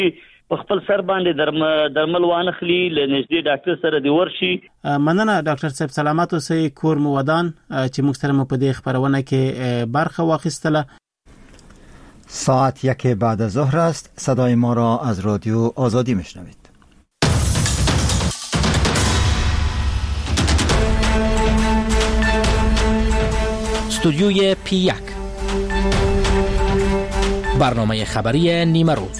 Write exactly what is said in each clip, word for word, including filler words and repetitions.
په خپل سر باندې درم درمل وانخلي لنږدې ډاکټر سره دی ورشي. مننه ډاکټر صاحب، سلامات اوسئ. کور مو ودان چې موږ سره مو په دې خبرونه کې برخه واخیستله. ساعت یک بعد از ظهر است. صدای ما را از رادیو آزادی میشنوید. استودیوی پی یک، برنامه خبری نیمه روز.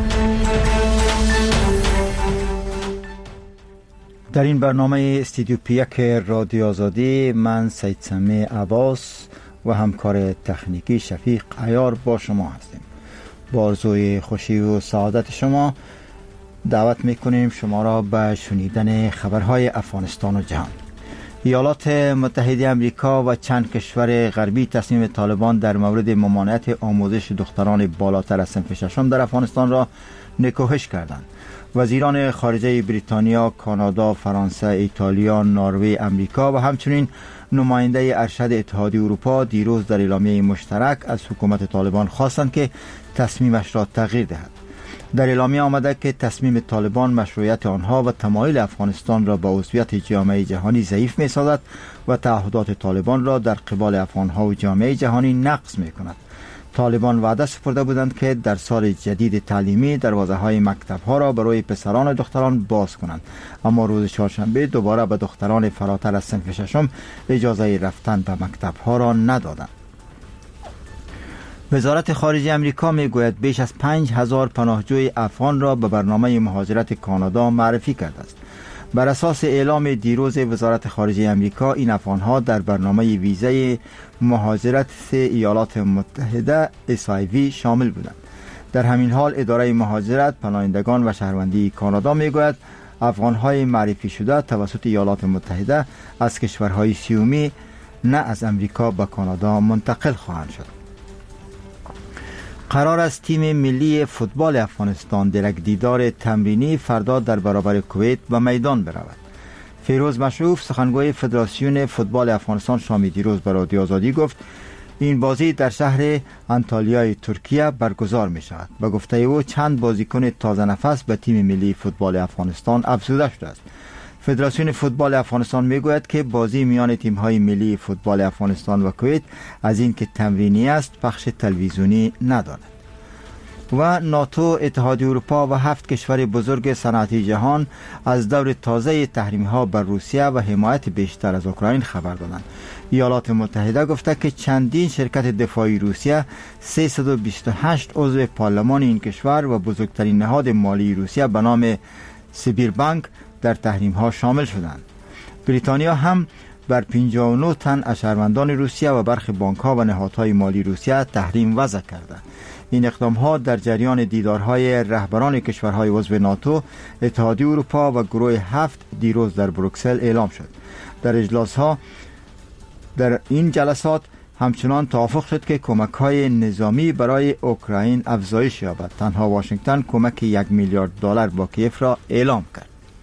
در این برنامه استودیو پی یک رادیو آزادی من سید سمی عباس و همکار تکنیکی شفیق عیار با شما هستیم. با آرزوی خوشی و سعادت شما دعوت میکنیم شما را به شنیدن خبرهای افغانستان و جهان. ایالات متحده آمریکا و چند کشور غربی تصمیم طالبان در مورد ممانعت آموزش دختران بالاتر از صنف ششم در افغانستان را نکوهش کردند. وزیران خارجه بریتانیا، کانادا، فرانسه، ایتالیا، نروژ، آمریکا و همچنین نماینده ارشد اتحادیه اروپا دیروز در اعلامیه مشترک از حکومت طالبان خواستند که تصمیمش را تغییر دهد. در اعلامیه آمده که تصمیم طالبان مشروعیت آنها و تمایل افغانستان را با عضویت جامعه جهانی ضعیف می‌سازد و تعهدات طالبان را در قبال افغانها و جامعه جهانی نقض می‌کند. طالبان وعده سپرده بودند که در سال جدید تعلیمی دروازه‌های مکتب‌ها را برای پسران و دختران باز کنند، اما روز چهارشنبه دوباره به دختران فراتر از صنف ششم اجازه رفتن به مکتب‌ها را ندادند. وزارت خارجه آمریکا میگوید بیش از پنج هزار پناهجوی افغان را به برنامه مهاجرت کانادا معرفی کرده است. بر اساس اعلام دیروز وزارت خارجه آمریکا، این افغان‌ها در برنامه ویزای مهاجرت ایالات متحده اس آی وی شامل بودند. در همین حال اداره مهاجرت، پناهندگان و شهروندی کانادا میگوید افغان‌های معرفی شده توسط ایالات متحده از کشورهای سیومی نه از آمریکا به کانادا منتقل خواهند شد. قرار است تیم ملی فوتبال افغانستان در یک دیدار تمرینی فردا در برابر کویت به میدان برود. فیروز مشروف، سخنگوی فدراسیون فوتبال افغانستان، شام دیروز به رادیو آزادی گفت این بازی در شهر انتالیای ترکیه برگزار می شود. به گفته او چند بازیکن تازه نفس به تیم ملی فوتبال افغانستان افزوده شده است. فدراسیون فوتبال افغانستان میگوید که بازی میان تیم‌های ملی فوتبال افغانستان و کویت از این که تمرینی است پخش تلویزیونی ندارد. و ناتو، اتحادیه اروپا و هفت کشور بزرگ صنعتی جهان از دور تازه تحریم‌ها بر روسیه و حمایت بیشتر از اوکراین خبر دادند. ایالات متحده گفته که چندین شرکت دفاعی روسیه، سیصد و بیست و هشت عضو پارلمان این کشور و بزرگترین نهاد مالی روسیه به نام سیبیر بانک در تحریم ها شامل شدند. بریتانیا هم بر پنجاه و نه تن از شهروندان روسیه و برخی بانک ها و نهادهای مالی روسیه تحریم وضع کرده. این اقدام ها در جریان دیدارهای رهبران کشورهای عضو ناتو، اتحادیه اروپا و گروه هفت دیروز در بروکسل اعلام شد. در اجلاس ها در این جلسات همچنان توافق شد که کمک های نظامی برای اوکراین افزایش یابد. تنها واشنگتن کمک یک میلیارد دلار با کیف را اعلام کرد.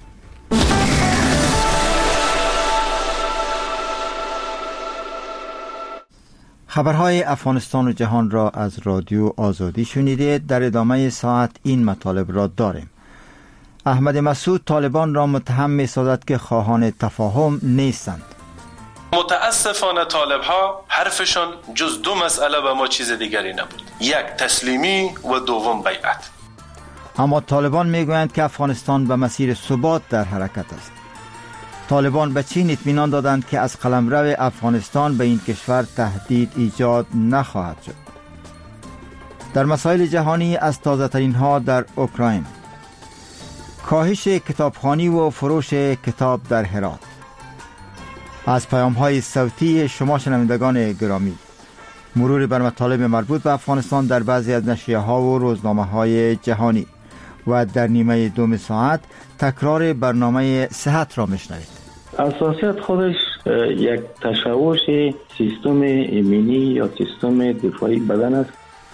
خبرهای افغانستان و جهان را از رادیو آزادی شنیدید. در ادامه ساعت این مطالب را داریم. احمد مسعود طالبان را متهم می‌سازد که خواهان تفاهم نیستند. متاسفانه طالب ها حرفشان جز دو مسئله و ما چیز دیگری نبود، یک تسلیمی و دوم بیعت. اما طالبان میگویند که افغانستان به مسیر ثبات در حرکت است. طالبان به چین اطمینان دادند که از قلمرو افغانستان به این کشور تهدید ایجاد نخواهد شد. در مسائل جهانی از تازه ترین ها در اوکراین، کاهش کتابخوانی و فروش کتاب در هرات. از پیام های صوتی شما شنوندگان گرامی، مرور بر مطالب مربوط به افغانستان در بعضی از نشریه ها و روزنامه های جهانی و در نیمه دوم ساعت تکرار برنامه صحت را میشنوید. اساسیت خودش یک تشوش سیستم ایمنی یا سیستم دفاعی بدن است.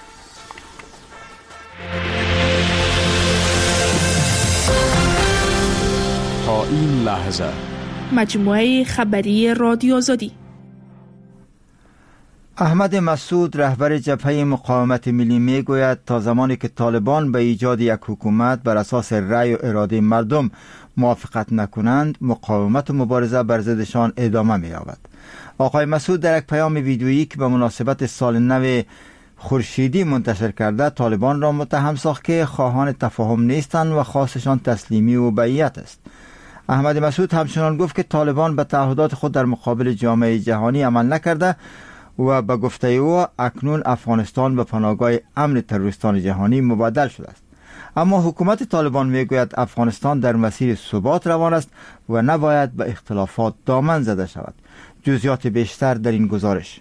تا این لحظه مجموعه خبری رادیو آزادی. احمد مسعود رهبر جبهه مقاومت ملی می گوید تا زمانی که طالبان به ایجاد یک حکومت بر اساس رأی و اراده مردم موافقت نکنند، مقاومت و مبارزه بر ضدشان ادامه می یابد. آقای مسعود در یک پیام ویدیویی که به مناسبت سال نو خورشیدی منتشر کرده، طالبان را متهم ساخت که خواهان تفاهم نیستند و خواستشان تسلیمی و بیعت است. احمد مسعود همچنان گفت که طالبان به تعهدات خود در مقابل جامعه جهانی عمل نکرده و به گفته او اکنون افغانستان به پناهگاه امن تروریستان جهانی مبدل شده است. اما حکومت طالبان میگوید افغانستان در مسیر ثبات روان است و نباید به اختلافات دامن زده شود. جزئیات بیشتر در این گزارش.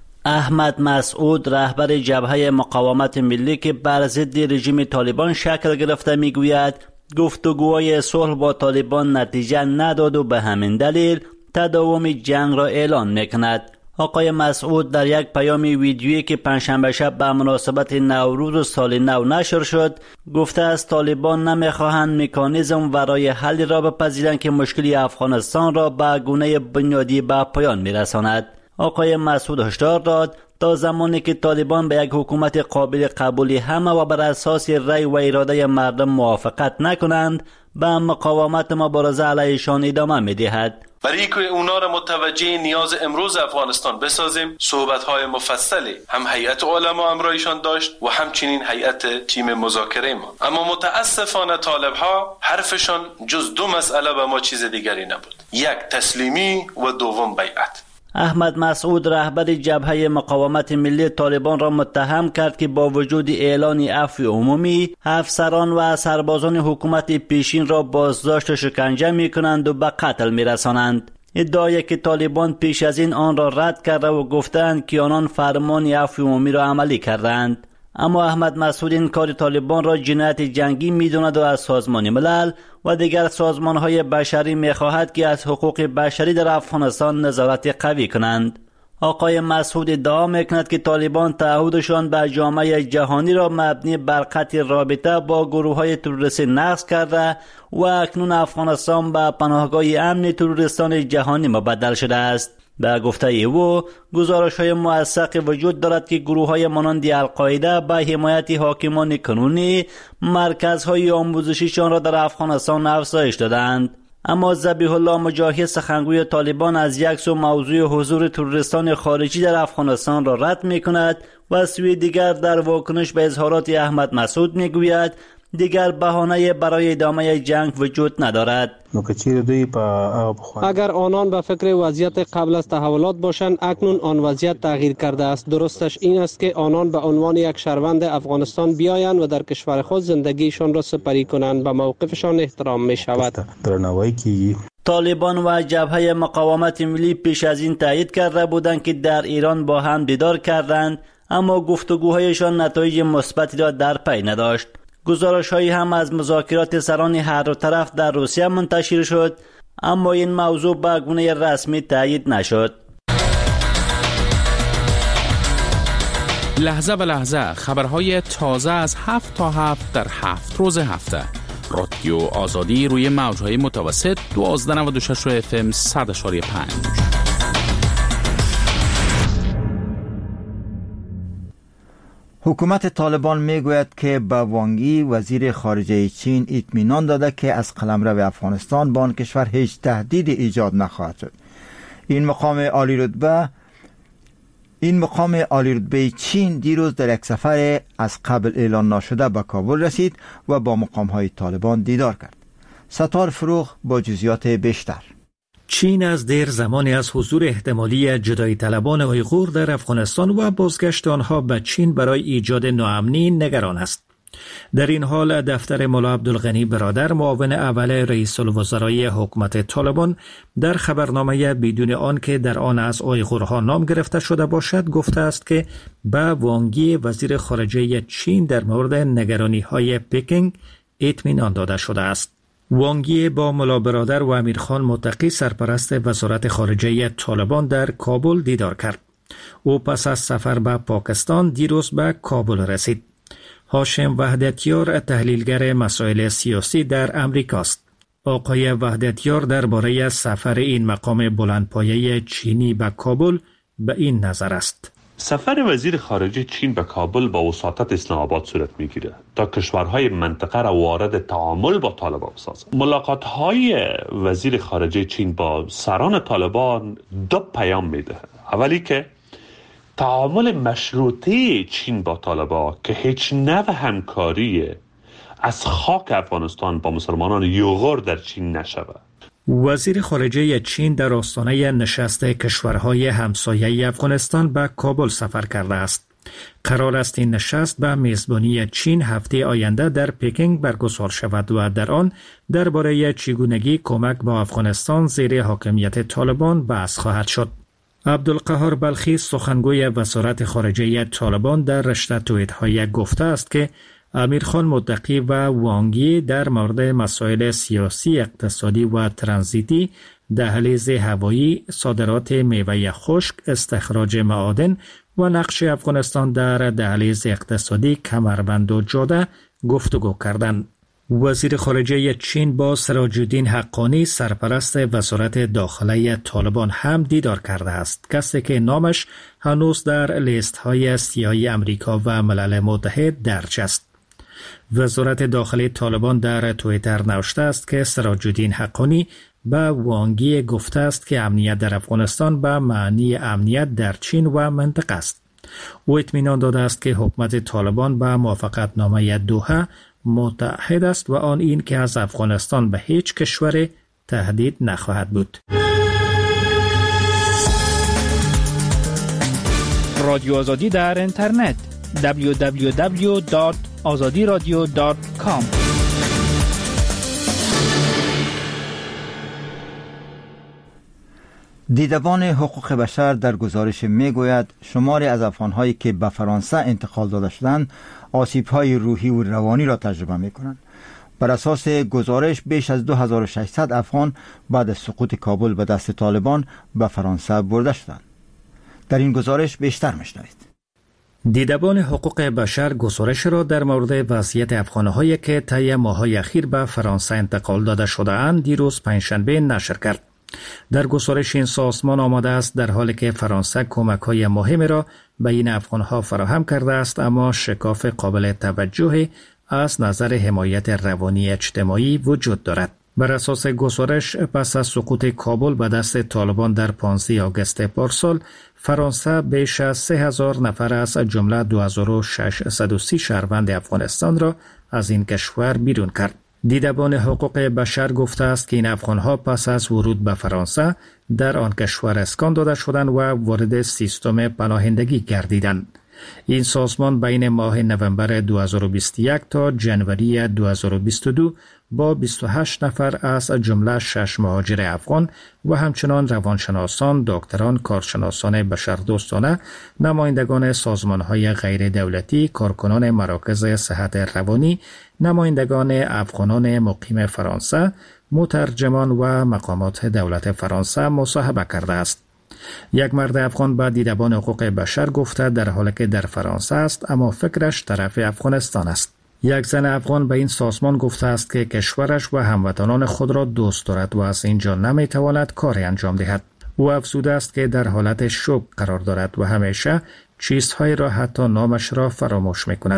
احمد مسعود رهبر جبهه مقاومت ملی که بر ضد رژیم طالبان شکل گرفته میگوید گفتگوهای صلح با طالبان نتیجه نداد و به همین دلیل تداوم جنگ را اعلان میکند. آقای مسعود در یک پیام ویدیویی که پنجشنبه شب به مناسبت نوروز و سال نو نشر شد گفته است طالبان نمیخواهند مکانیزم برای حل را بپذیرند که مشکلی افغانستان را به گونه بنیادی به پایان میرساند. آقای مسعود هشدار داد تا زمانی که طالبان به یک حکومت قابل قبول همه و بر اساس رأی و اراده مردم موافقت نکنند، به مقاومت مبارزه علیهشان ادامه میدهد. برای اینکه اونا را متوجه نیاز امروز افغانستان بسازیم، صحبت‌های مفصلی هم هیئت علما همراهشان داشت و همچنین هیئت تیم مذاکره ما. اما متاسفانه طالب‌ها حرفشان جز دو مسئله به ما چیز دیگری نبود: یک تسلیمی و دوم بیعت. احمد مسعود رهبر جبهه مقاومت ملی طالبان را متهم کرد که با وجود اعلان عفو عمومی، افسران و سربازان حکومت پیشین را بازداشت و شکنجه می‌کنند و به قتل می‌رسانند. ادعای که طالبان پیش از این آن را رد کرده و گفتند که آنان فرمان عفو عمومی را عملی کردند. اما احمد مسعود این کار طالبان را جنایت جنگی می‌داند و از سازمان ملل و دیگر سازمان‌های بشری می‌خواهد که از حقوق بشری در افغانستان نظارت قوی کنند. آقای مسعود ادعا می‌کند که طالبان تعهدشان به جامعه جهانی را مبنی بر قطع رابطه با گروه‌های تروریستی نقض کرده و اکنون افغانستان به پناهگاه امن تروریستان جهانی مبدل شده است. به گفته او گزارش‌های موثق وجود دارد که گروه‌های مانند القاعده به حمایت حاکمان کنونی مرکزهای آموزشیشان را در افغانستان افزایش دادند. اما ذبیح الله مجاهد سخنگوی طالبان از یک سو موضوع حضور تروریستان خارجی در افغانستان را رد می‌کند و سوی دیگر در واکنش به اظهارات احمد مسعود می‌گوید دیگر بهانه برای ادامه جنگ وجود ندارد. اگر آنان به فکر وضعیت قبل از تحولات باشند، اکنون آن وضعیت تغییر کرده است. درستش این است که آنان به عنوان یک شهروند افغانستان بیایند و در کشور خود زندگیشان را سپری کنند. به موقفشان احترام می شود. طالبان و جبهه مقاومت ملی پیش از این تایید کرده بودند که در ایران با هم دیدار کردند، اما گفتگوهایشان نتایج مثبتی را در پی نداشت. گزارش‌هایی هم از مذاکرات سران هر دو طرف در روسیه منتشر شد، اما این موضوع به گونه رسمی تایید نشد. لحظه به لحظه خبرهای تازه از هفت تا هفت در هفت روز هفته. رادیو آزادی روی موج‌های متوسط دوازده نود و شش اف ام صد و پنج. حکومت طالبان میگوید که به وانگی وزیر خارجه چین اطمینان داده که از قلمرو افغانستان به آن کشور هیچ تهدید ایجاد نخواهد شد. این مقام عالی رتبه این مقام عالی رتبه چین دیروز در یک سفر از قبل اعلان نشده به کابل رسید و با مقام‌های طالبان دیدار کرد. ستار فروغ با جزئیات بیشتر. چین از دیر زمانی از حضور احتمالی جدایی طلبان اویغور در افغانستان و بازگشت آنها به چین برای ایجاد ناامنی نگران است. در این حال دفتر ملا عبدالغنی برادر معاون اول رئیس الوزرای حکومت طالبان در خبرنامه بدون آن که در آن از اویغورها نام گرفته شده باشد گفته است که به وانگی وزیر خارجه چین در مورد نگرانی‌های پکینگ اطمینان داده شده است. وانگی با ملا برادر و امیرخان متقی سرپرست وزارت خارجه طالبان در کابل دیدار کرد. او پس از سفر به پاکستان دیروز به کابل رسید. هاشم وحدتیار تحلیلگر مسائل سیاسی در امریکاست. آقای وحدتیار درباره سفر این مقام بلندپایه چینی به کابل به این نظر است: سفر وزیر خارجه چین به کابل با وساطت اسلام آباد صورت میگیره تا کشورهای منطقه را وارد تعامل با طالبان بسازد. ملاقات‌های وزیر خارجه چین با سران طالبان دو پیام میده. اولی که تعامل مشروطه چین با طالبان که هیچ نوع همکاری از خاک افغانستان با مسلمانان یوغور در چین نشود. وزیر خارجه چین در آستانه نشست کشورهای همسایه افغانستان به کابل سفر کرده است. قرار است این نشست به میزبانی چین هفته آینده در پکینگ برگزار شود و در آن درباره چگونگی کمک با افغانستان زیر حاکمیت طالبان بحث خواهد شد. عبدالقهار بلخی سخنگوی وزارت خارجه طالبان در رشته توییت‌های گفته است که امیرخان متقی و وانگی در مورد مسائل سیاسی، اقتصادی و ترانزیتی، دهلیز هوایی، صادرات میوه خشک، استخراج معادن و نقش افغانستان در دهلیز اقتصادی کمربند و جاده گفتگو کردند. وزیر خارجه چین با سراج الدین حقانی سرپرست وزارت داخله طالبان هم دیدار کرده است، کسی که نامش هنوز در لیست های سیاهی امریکا و ملل متحد درج است. وزارت داخلی طالبان در توییتر نوشته است که سراج الدین حقانی به وانگی گفته است که امنیت در افغانستان به معنی امنیت در چین و منطقه است. او اطمینان داده است که حکومت طالبان به موافقتنامه دوحه متحد است و آن این که از افغانستان به هیچ کشور تهدید نخواهد بود. رادیو آزادی در اینترنت دبلیو دبلیو دبلیو دات آزادی رادیو دات کام. دیدبان حقوق بشر در گزارش میگوید شماری از افغان‌هایی که به فرانسه انتقال داده شدند آسیب‌های روحی و روانی را تجربه می‌کنند. بر اساس گزارش بیش از دو هزار و ششصد افغان بعد از سقوط کابل به دست طالبان به فرانسه برده شدند. در این گزارش بیشتر می‌شنوید. دیدبان حقوق بشر گزارش را در مورد وضعیت افغان‌هایی که طی ماه‌های اخیر به فرانسه انتقال داده شده‌اند دیروز پنجشنبه نشر کرد. در گزارش این سازمان آمده است در حالی که فرانسه کمک‌های مهمی را به این افغان‌ها فراهم کرده است، اما شکاف قابل توجهی از نظر حمایت روانی اجتماعی وجود دارد. بر اساس گزارش پس از سقوط کابل به دست طالبان در پانزده آگوست پارسال، فرانسه بیش از سه هزار نفر از جمله دو هزار و ششصد و سی شهروند افغانستان را از این کشور بیرون کرد. دیدبان حقوق بشر گفته است که این افغان‌ها پس از ورود به فرانسه در آن کشور اسکان داده شدند و وارد سیستم پناهندگی گردیدند. این سازمان بین ماه نوامبر دو هزار و بیست و یک تا ژانویه دو هزار و بیست و دو با بیست و هشت نفر از جمله شش مهاجر افغان و همچنان روانشناسان، دکتران، کارشناسان بشردوستانه، نمایندگان سازمان‌های غیر دولتی، کارکنان مراکز صحت روانی، نمایندگان افغانان مقیم فرانسه، مترجمان و مقامات دولت فرانسه مصاحبه کرده است. یک مرد افغان به دیدبان حقوق بشر گفته در حالی که در فرانسه است اما فکرش طرف افغانستان است. یک زن افغان به این سازمان گفته است که کشورش و هموطنان خود را دوست دارد و از اینجا نمیتواند کاری انجام دهد. او افزوده است که در حالت شوک قرار دارد و همیشه چیزهایی را حتی نامش را فراموش میکند.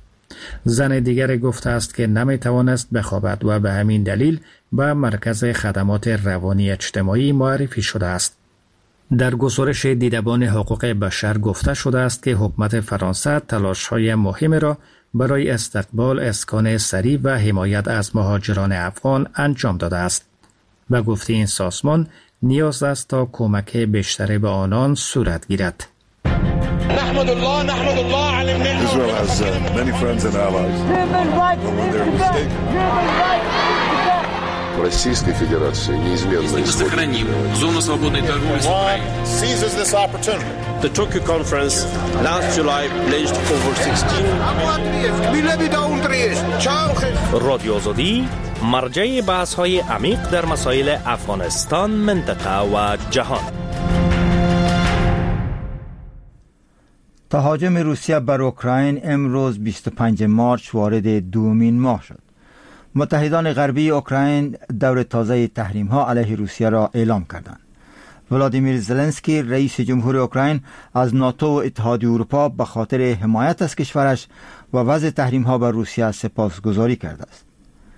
زن دیگر گفته است که نمیتوانست بخوابد و به همین دلیل به مرکز خدمات روانی اجتماعی معرفی شده است. در گزارش دیدبان حقوق بشر گفته شده است که حکومت فرانسه تلاش‌های مهمی را برای استقبال، اسکان سریع و حمایت از مهاجران افغان انجام داده است. و گفته این سازمان نیاز است تا کمک بیشتری به آنان صورت گیرد. نحمد الله نحمد الله على النعمة. Israel has uh, many friends and allies. Российской Федерации неизменно сохраним зону свободной торговли с Украиной. Seizes this opportunity. The Tokyo conference last July pledged over sixteen. رادیو آزادی مرجع بحث‌های عمیق در مسائل افغانستان، منطقه و جهان. تهاجم روسیه بر اوکراین امروز بیست و پنجم مارس وارد دومین ماه شد. متحدان غربی اوکراین دور تازه تحریم ها علیه روسیه را اعلام کردند. ولادیمیر زلنسکی رئیس جمهور اوکراین از ناتو و اتحادیه اروپا به خاطر حمایت از کشورش و وضع تحریم ها بر روسیه سپاسگزاری کرده است.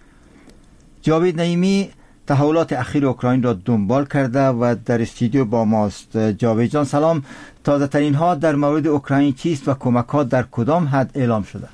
جاوید نعیمی تحولات اخیر اوکراین را دنبال کرده و در استودیو با ماست. جاوید جان سلام. تازه ترین ها در مورد اوکراین چیست و کمک ها در کدام حد اعلام شده؟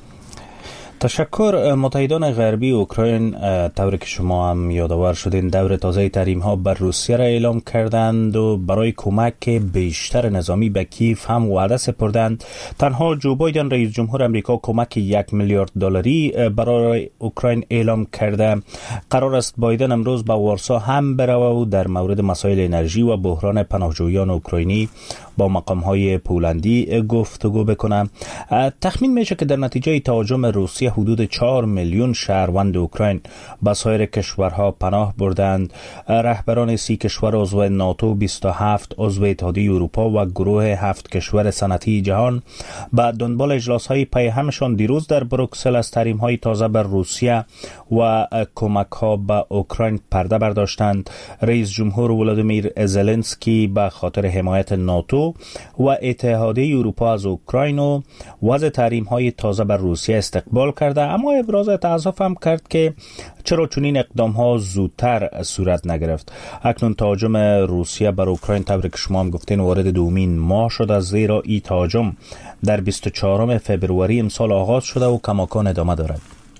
تشکر. متحدان غربی اوکراین طوری که شما هم یادآور شدین دور تازه تحریم ها بر روسیه را اعلام کردند و برای کمک بیشتر نظامی به کیف هم وعده سپردند. تنها جو بایدن رئیس جمهور امریکا کمک یک میلیارد دلاری برای اوکراین اعلام کرده. قرار است بایدن امروز به وارسا هم بروه و در مورد مسائل انرژی و بحران پناهجویان اوکراینی با مقام‌های پولندی گفتگو بکنه. تخمین میشه که در نتیجه تهاجم روسیه حدود چهار میلیون شهروند اوکراین به سایر کشورها پناه بردند. رهبران سی کشور عضو ناتو، بیست و هفت عضو اتحادیه اروپا و گروه هفت کشور صنعتی جهان به دنبال اجلاس‌های پیهمشان دیروز در بروکسل از تحریم‌های تازه بر روسیه و کمک‌ها به اوکراین پرده برداشتند. رئیس جمهور ولادیمیر زلنسکی به خاطر حمایت ناتو و اتحادیه اروپا از اوکراین و وضع تحریم‌های تازه بر روسیه استقبال کرده، اما ابراز تأسف هم کرد که چرا چنین اقدام‌ها زودتر صورت نگرفت. اکنون تهاجم روسیه بر اوکراین طوری که شما هم گفتین وارد دومین ماه شده، زیرا این تهاجم در بیست و چهارم فبروری امسال آغاز شده و کماکان ادامه دارد.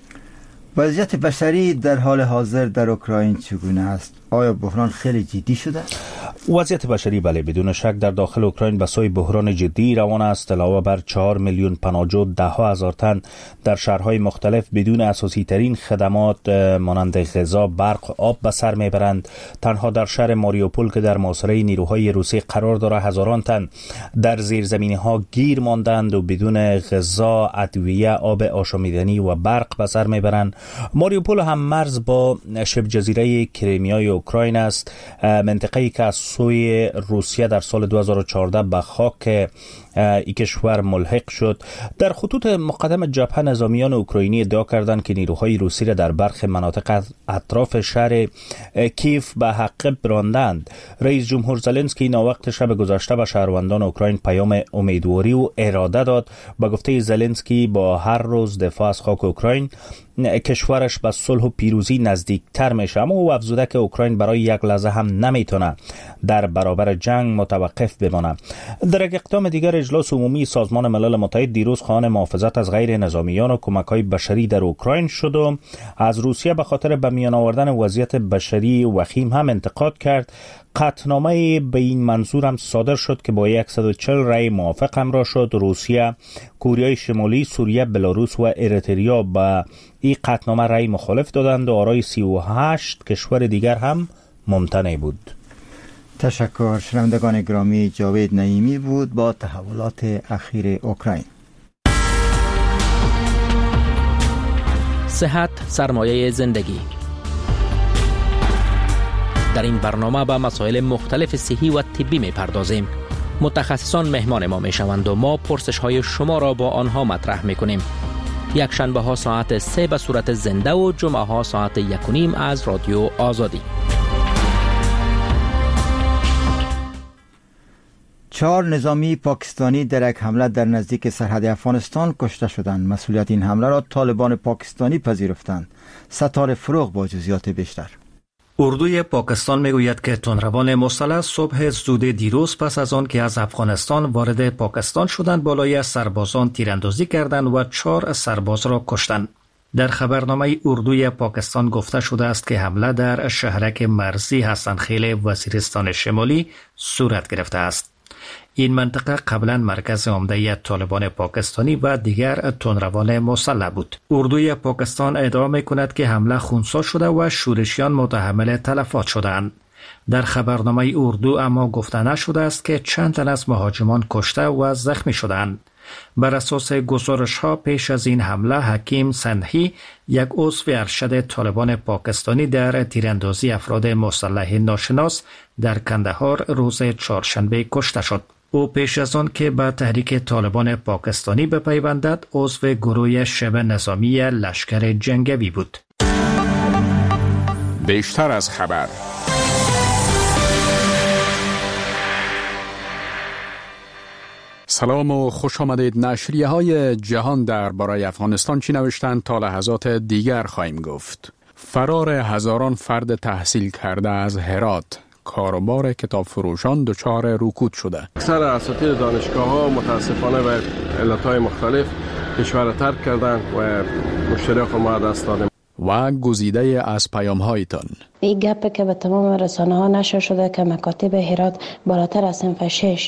وضعیت بشری در حال حاضر در اوکراین چگونه است؟ آیا بحران خیلی جدی شده؟ وضعیت بشری بله بدون شک در داخل اوکراین به سوی بحران جدی روان است. علاوه بر چهار میلیون پناهجو، ده ها هزار تن در شهرهای مختلف بدون اساسی ترین خدمات مانند غذا، برق، آب به سر میبرند. تنها در شهر ماریوپول که در محاصره نیروهای روسی قرار دارد هزاران تن در زیرزمینی ها گیر ماندند و بدون غذا، ادویه، آب آشامیدنی و برق به سر میبرند. ماریوپول هم مرز با شبه جزیره کریمیای اوکراین است، منطقه‌ای که از سوی روسیه در سال دو هزار و چهارده به خاک این کشور ملحق شد. در خطوط مقدم جبهه نظامیان اوکراینی ادعا کردند که نیروهای روسی را در برخی مناطق اطراف شهر کیف به حق براندند. رئیس جمهور زلنسکی ناوقت شب گذشته به شهروندان اوکراین پیام امیدواری و اراده داد. به گفته زلنسکی با هر روز دفاع از خاک اوکراین کشورش به صلح و پیروزی نزدیکتر میشه، اما او افزوده که اوکراین برای یک لحظه هم نمیتونه در برابر جنگ متوقف بمانه. در یک اقدام دیگر اجلاس عمومی سازمان ملل متحد دیروز خواهان محافظت از غیر نظامیان و کمک‌های بشری در اوکراین شد و از روسیه به خاطر به میان آوردن وضعیت بشری وخیم هم انتقاد کرد. قطعنامه به این منظور هم صادر شد که با صد و چهل رأی موافق همراه شد. روسیه، کره شمالی، سوریه، بلاروس و اریتریا به این قطعنامه رأی مخالف دادند و آرای سی و هشت کشور دیگر هم ممتنع بود. تشکر. شنوندگان گرامی، جاوید نعیمی بود با تحولات اخیر اوکراین. صحت سرمایه زندگی. در این برنامه به مسائل مختلف صحی و طبی می پردازیم. متخصصان مهمان ما می شوند و ما پرسش های شما را با آنها مطرح می کنیم. یک شنبه ها ساعت سه به صورت زنده و جمعه ها ساعت یک و نیم از رادیو آزادی. چهار نظامی پاکستانی در یک حمله در نزدیک سرحد افغانستان کشته شدند. مسئولیت این حمله را طالبان پاکستانی پذیرفتند. ستاره فروغ با جزئیات بیشتر. اردوی پاکستان میگوید که تندروان مسلح صبح زود دیروز پس از آن که از افغانستان وارد پاکستان شدند بالای سربازان تیراندازی کردند و چهار سرباز را کشتند. در خبرنامه اردوی پاکستان گفته شده است که حمله در شهرک مرزی حسنخیل وزیرستان شمالی صورت گرفته است. این منطقه قبلا مرکز عمده طالبان پاکستانی و دیگر تندروان مسلح بود. اردوی پاکستان ادعا می‌کند که حمله خونسا شده و شورشیان متحمل تلفات شدند. در خبرنامه اردو اما گفته نشده است که چند تن از مهاجمان کشته و زخمی شدند. بر اساس گزارش‌ها پیش از این حمله حکیم سندهی، یک عضو ارشد طالبان پاکستانی در تیراندازی افراد مسلح ناشناس در کندهار روز چهارشنبه کشته شد. او پیش از آن که به تحریک طالبان پاکستانی بپیوندد عضو گروه شبه نظامی لشکر جنگی بود. بیشتر از خبر. سلام و خوش آمدید. نشریه های جهان در برای افغانستان چی نوشتند تا لحظات دیگر خواهیم گفت. فرار هزاران فرد تحصیل کرده از هرات، کاروبار کتاب فروشان دچار رکود شده. اکثر اساتید دانشگاه ها متاسفانه به علتهای مختلف کشور ترک کردند و مشتری خود ما دست دادیم. و گزیده از پیام هایتان. این گپ که به تمام رسانه ها نشر شده که مکاتب هرات بالاتر از صنف شش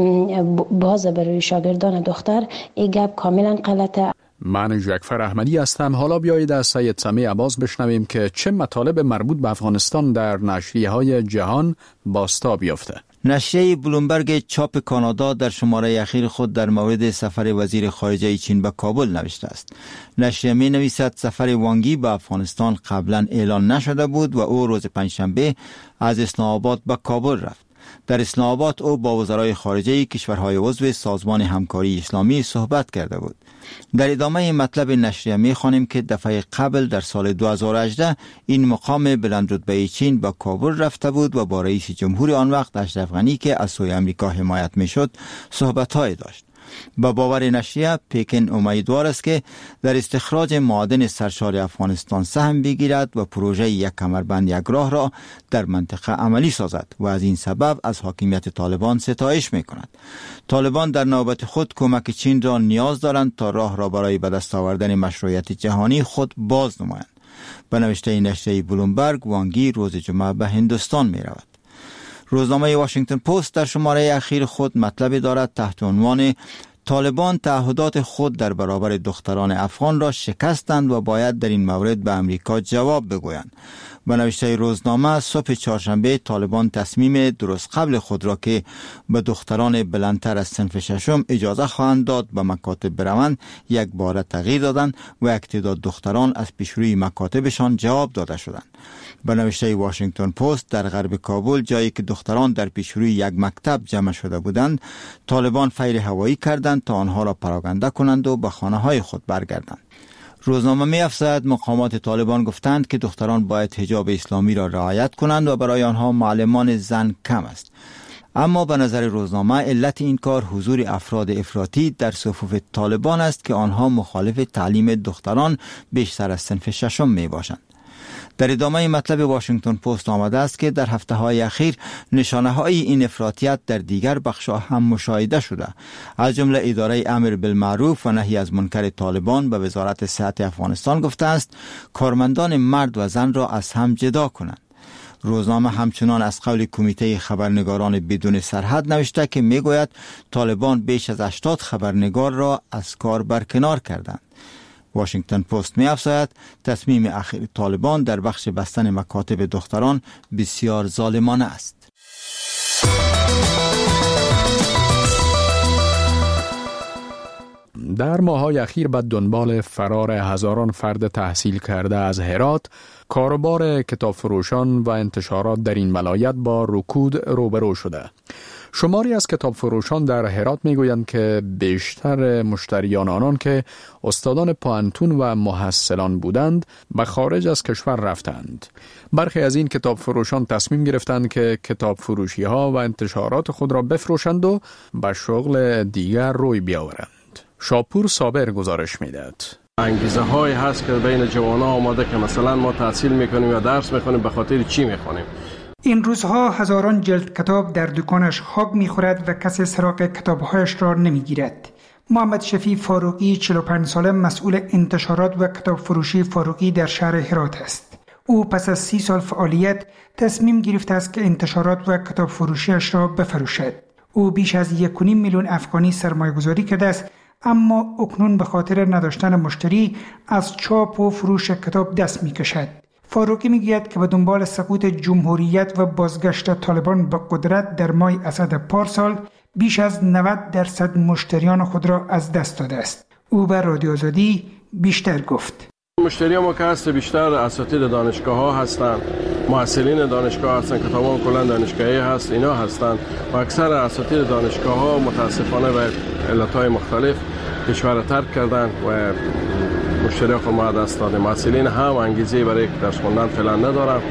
باز بروی شاگردان دختر، این گپ کاملا غلطه. من جعفر احمدی هستم. حالا بیایید از سید سمیع عباس بشنویم که چه مطالب مربوط به افغانستان در نشریه های جهان بازتاب یافته. نشریه بلومبرگ چاپ کانادا در شماره اخیر خود در مورد سفر وزیر خارجه چین به کابل نوشته است. نشریه می نویسد سفر وانگی به افغانستان قبلا اعلان نشده بود و او روز پنجشنبه از اسلام آباد به کابل رفت. در اسلام آباد او با وزرای خارجه کشورهای عضو سازمان همکاری اسلامی صحبت کرده بود. در ادامه مطلب نشریه می خوانیم که دفعه قبل در سال دو هزار و هجده این مقام بلندرتبه چین به کابل رفته بود و با رئیس جمهور آن وقت اشرف غنی که از سوی امریکا حمایت می شد صحبت‌های داشت. با باور نشریه پکن امیدوار است که در استخراج معادن سرشار افغانستان سهم بگیرد و پروژه یک کمربند یک راه را در منطقه عملی سازد و از این سبب از حاکمیت طالبان ستایش می کند. طالبان در نوبت خود کمک چین را نیاز دارند تا راه را برای به دست آوردن مشروعیت جهانی خود باز نمایند. به نوشته نشریه بلومبرگ، وانگی روز جمعه به هندوستان می رود. روزنامه واشنگتن پست در شماره اخیر خود مطلبی دارد تحت عنوان طالبان تعهدات خود در برابر دختران افغان را شکستند و باید در این مورد به امریکا جواب بگویند. به نوشته روزنامه صبح چهارشنبه طالبان تصمیم درست قبل خود را که به دختران بلندتر از صنف ششم اجازه خواهند داد به مکاتب بروند یک بار تغییر دادند و یک تعداد دختران از پیشروی مکاتبشان جواب داده شدند. به نوشته واشنگتن پست در غرب کابل، جایی که دختران در پیشروی یک مکتب جمع شده بودند، طالبان فیر هوایی کردند تا آنها را پراکنده کنند و به خانه های خود برگردند. روزنامه می افزاید مقامات طالبان گفتند که دختران باید حجاب اسلامی را رعایت کنند و برای آنها معلمان زن کم است. اما به نظر روزنامه علت این کار حضور افراد افراطی در صفوف طالبان است که آنها مخالف تعلیم دختران بیشتر از صنف ششم می باشند. در ادامه مطلب واشنگتن پست آمده است که در هفته های اخیر نشانه های این افراطیت در دیگر بخش‌ها هم مشاهده شده. از جمله اداره امر بالمعروف و نهی از منکر طالبان به وزارت صحت افغانستان گفته است کارمندان مرد و زن را از هم جدا کنند. روزنامه همچنان از قول کمیته خبرنگاران بدون سرحد نوشته که میگوید طالبان بیش از هشتاد خبرنگار را از کار برکنار کردند. واشنگتن پست می افزاید تصمیم اخیر طالبان در بخش بستن مکاتب دختران بسیار ظالمانه است. در ماه‌های اخیر به دنبال فرار هزاران فرد تحصیل کرده از هرات، کاروبار کتاب فروشان و انتشارات در این ولایت با رکود روبرو شده. شماری از کتاب فروشان در هرات میگویند که بیشتر مشتریان آنان که استادان پانتون و محصلان بودند به خارج از کشور رفتند. برخی از این کتاب فروشان تصمیم گرفتند که کتاب فروشی ها و انتشارات خود را بفروشند و به شغل دیگر روی بیاورند. شاپور صابر گزارش میدهد. انگیزه های هست که بین جوانان آماده که مثلا ما تحصیل میکنیم یا درس میخونیم، به خاطر چی میخونیم؟ این روزها هزاران جلد کتاب در دکانش خواب میخورد و کسی سراغ کتابهایش را نمیگیرد. محمد شفیع فاروقی چهل و پنج ساله مسئول انتشارات و کتاب فروشی فاروقی در شهر هرات است. او پس از سی سال فعالیت تصمیم گرفته است که انتشارات و کتاب فروشیش را بفروشد. او بیش از یک و نیم میلیون افغانی سرمایه گذاری کرده است، اما اکنون به خاطر نداشتن مشتری از چاپ و فروش کتاب دست میکشد. فاروقی میگوید که به دنبال سقوط جمهوریت و بازگشت طالبان به قدرت در ماه اسد پارسال بیش از نود درصد مشتریان خود را از دست داده است. او به رادیو آزادی بیشتر گفت. مشتری ما که هست بیشتر اساتید دانشگاه ها هستند، محصلین دانشگاه هستند، کتابان کلا دانشگاهی هست، اینا هستند و اکثر اساتید دانشگاه ها متاسفانه به علتهای مختلف کشور ترک کردند و مشتری خود ما دست داده. محصلین هم انگیزه برای درس خوندن فعلا ندارند.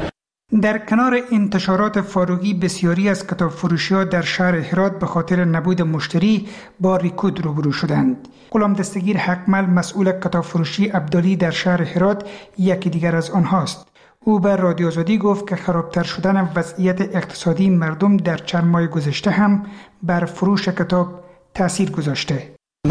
در کنار انتشارات فاروقی، بسیاری از کتاب فروشی‌ها در شهر هرات به خاطر نبود مشتری با رکود روبرو شدند. غلام دستگیر حقمل، مسئول کتاب فروشی عبدالی در شهر هرات، یکی دیگر از آنهاست. او به رادیو آزادی گفت که خرابتر شدن وضعیت اقتصادی مردم در چند ماه گذشته هم بر فروش کتاب تأثیر گذاشته.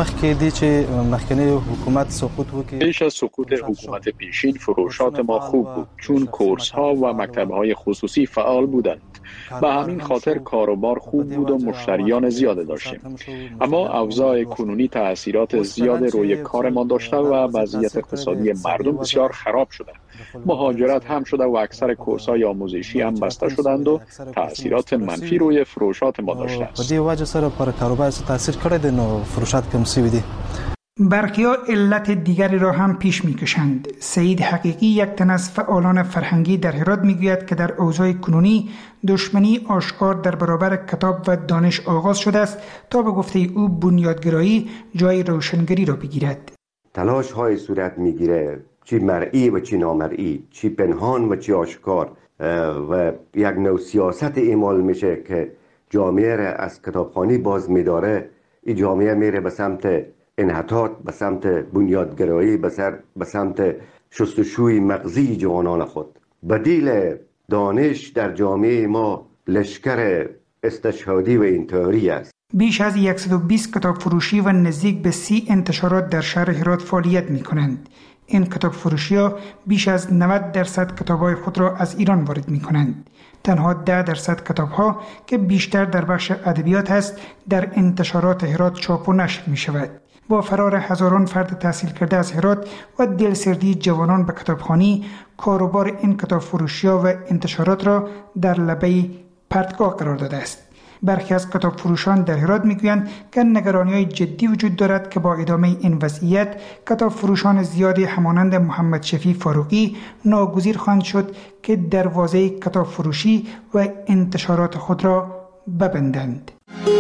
پیش از سقوط حکومت پیشین فروشات ما خوب بود، چون کورس ها و مکتب های خصوصی فعال بودند. به همین خاطر کاروبار خوب بود و مشتریان زیاد داشتیم. اما اوضاع کنونی تأثیرات زیاد روی کارمان داشته و وضعیت اقتصادی مردم بسیار خراب شده. مهاجرت هم شده و اکثر کورس های آموزشی هم بسته شدند و تأثیرات منفی روی فروشات ما داشته است. برخی‌ها علت دیگری را هم پیش می‌کشند. سعید حقیقی، یک تن از فعالان فرهنگی در هرات، می‌گوید که در اوضاع کنونی دشمنی آشکار در برابر کتاب و دانش آغاز شده است تا به گفته او بنیادگرایی جای روشنگری را بگیرد. تلاش های صورت می‌گیره، چی مرئی و چی نامرئی، چی پنهان و چی آشکار، و یک نوع سیاست اعمال میشه که جامعه را از کتابخوانی باز می‌داره. این جامعه میره به سمت انحطاط، به سمت بنیادگرایی، به سمت شستشوی مغزی جوانان خود. بدیل دانش در جامعه ما لشکر استشهادی و انتحاری است. بیش از صد و بیست کتاب فروشی و نزدیک به سی انتشارات در شهر هرات فعالیت می کنند. این کتاب فروشی ها بیش از نود درصد کتاب های خود را از ایران وارد می کنند. تنها ده درصد کتاب ها که بیشتر در بخش ادبیات است در انتشارات هرات چاپ و نشر می شود. با فرار هزاران فرد تحصیل کرده از هرات و دلسردی جوانان به کتابخوانی، کاروبار این کتاب فروشی‌ها و انتشارات را در لبه پرتگاه قرار داده است. برخی از کتاب فروشان در هرات میگویند که نگرانی‌های جدی وجود دارد که با ادامه این وضعیت کتاب فروشان زیادی همانند محمد شفیع فاروقی ناگزیر خواهند شد که دروازه کتاب فروشی و انتشارات خود را ببندند.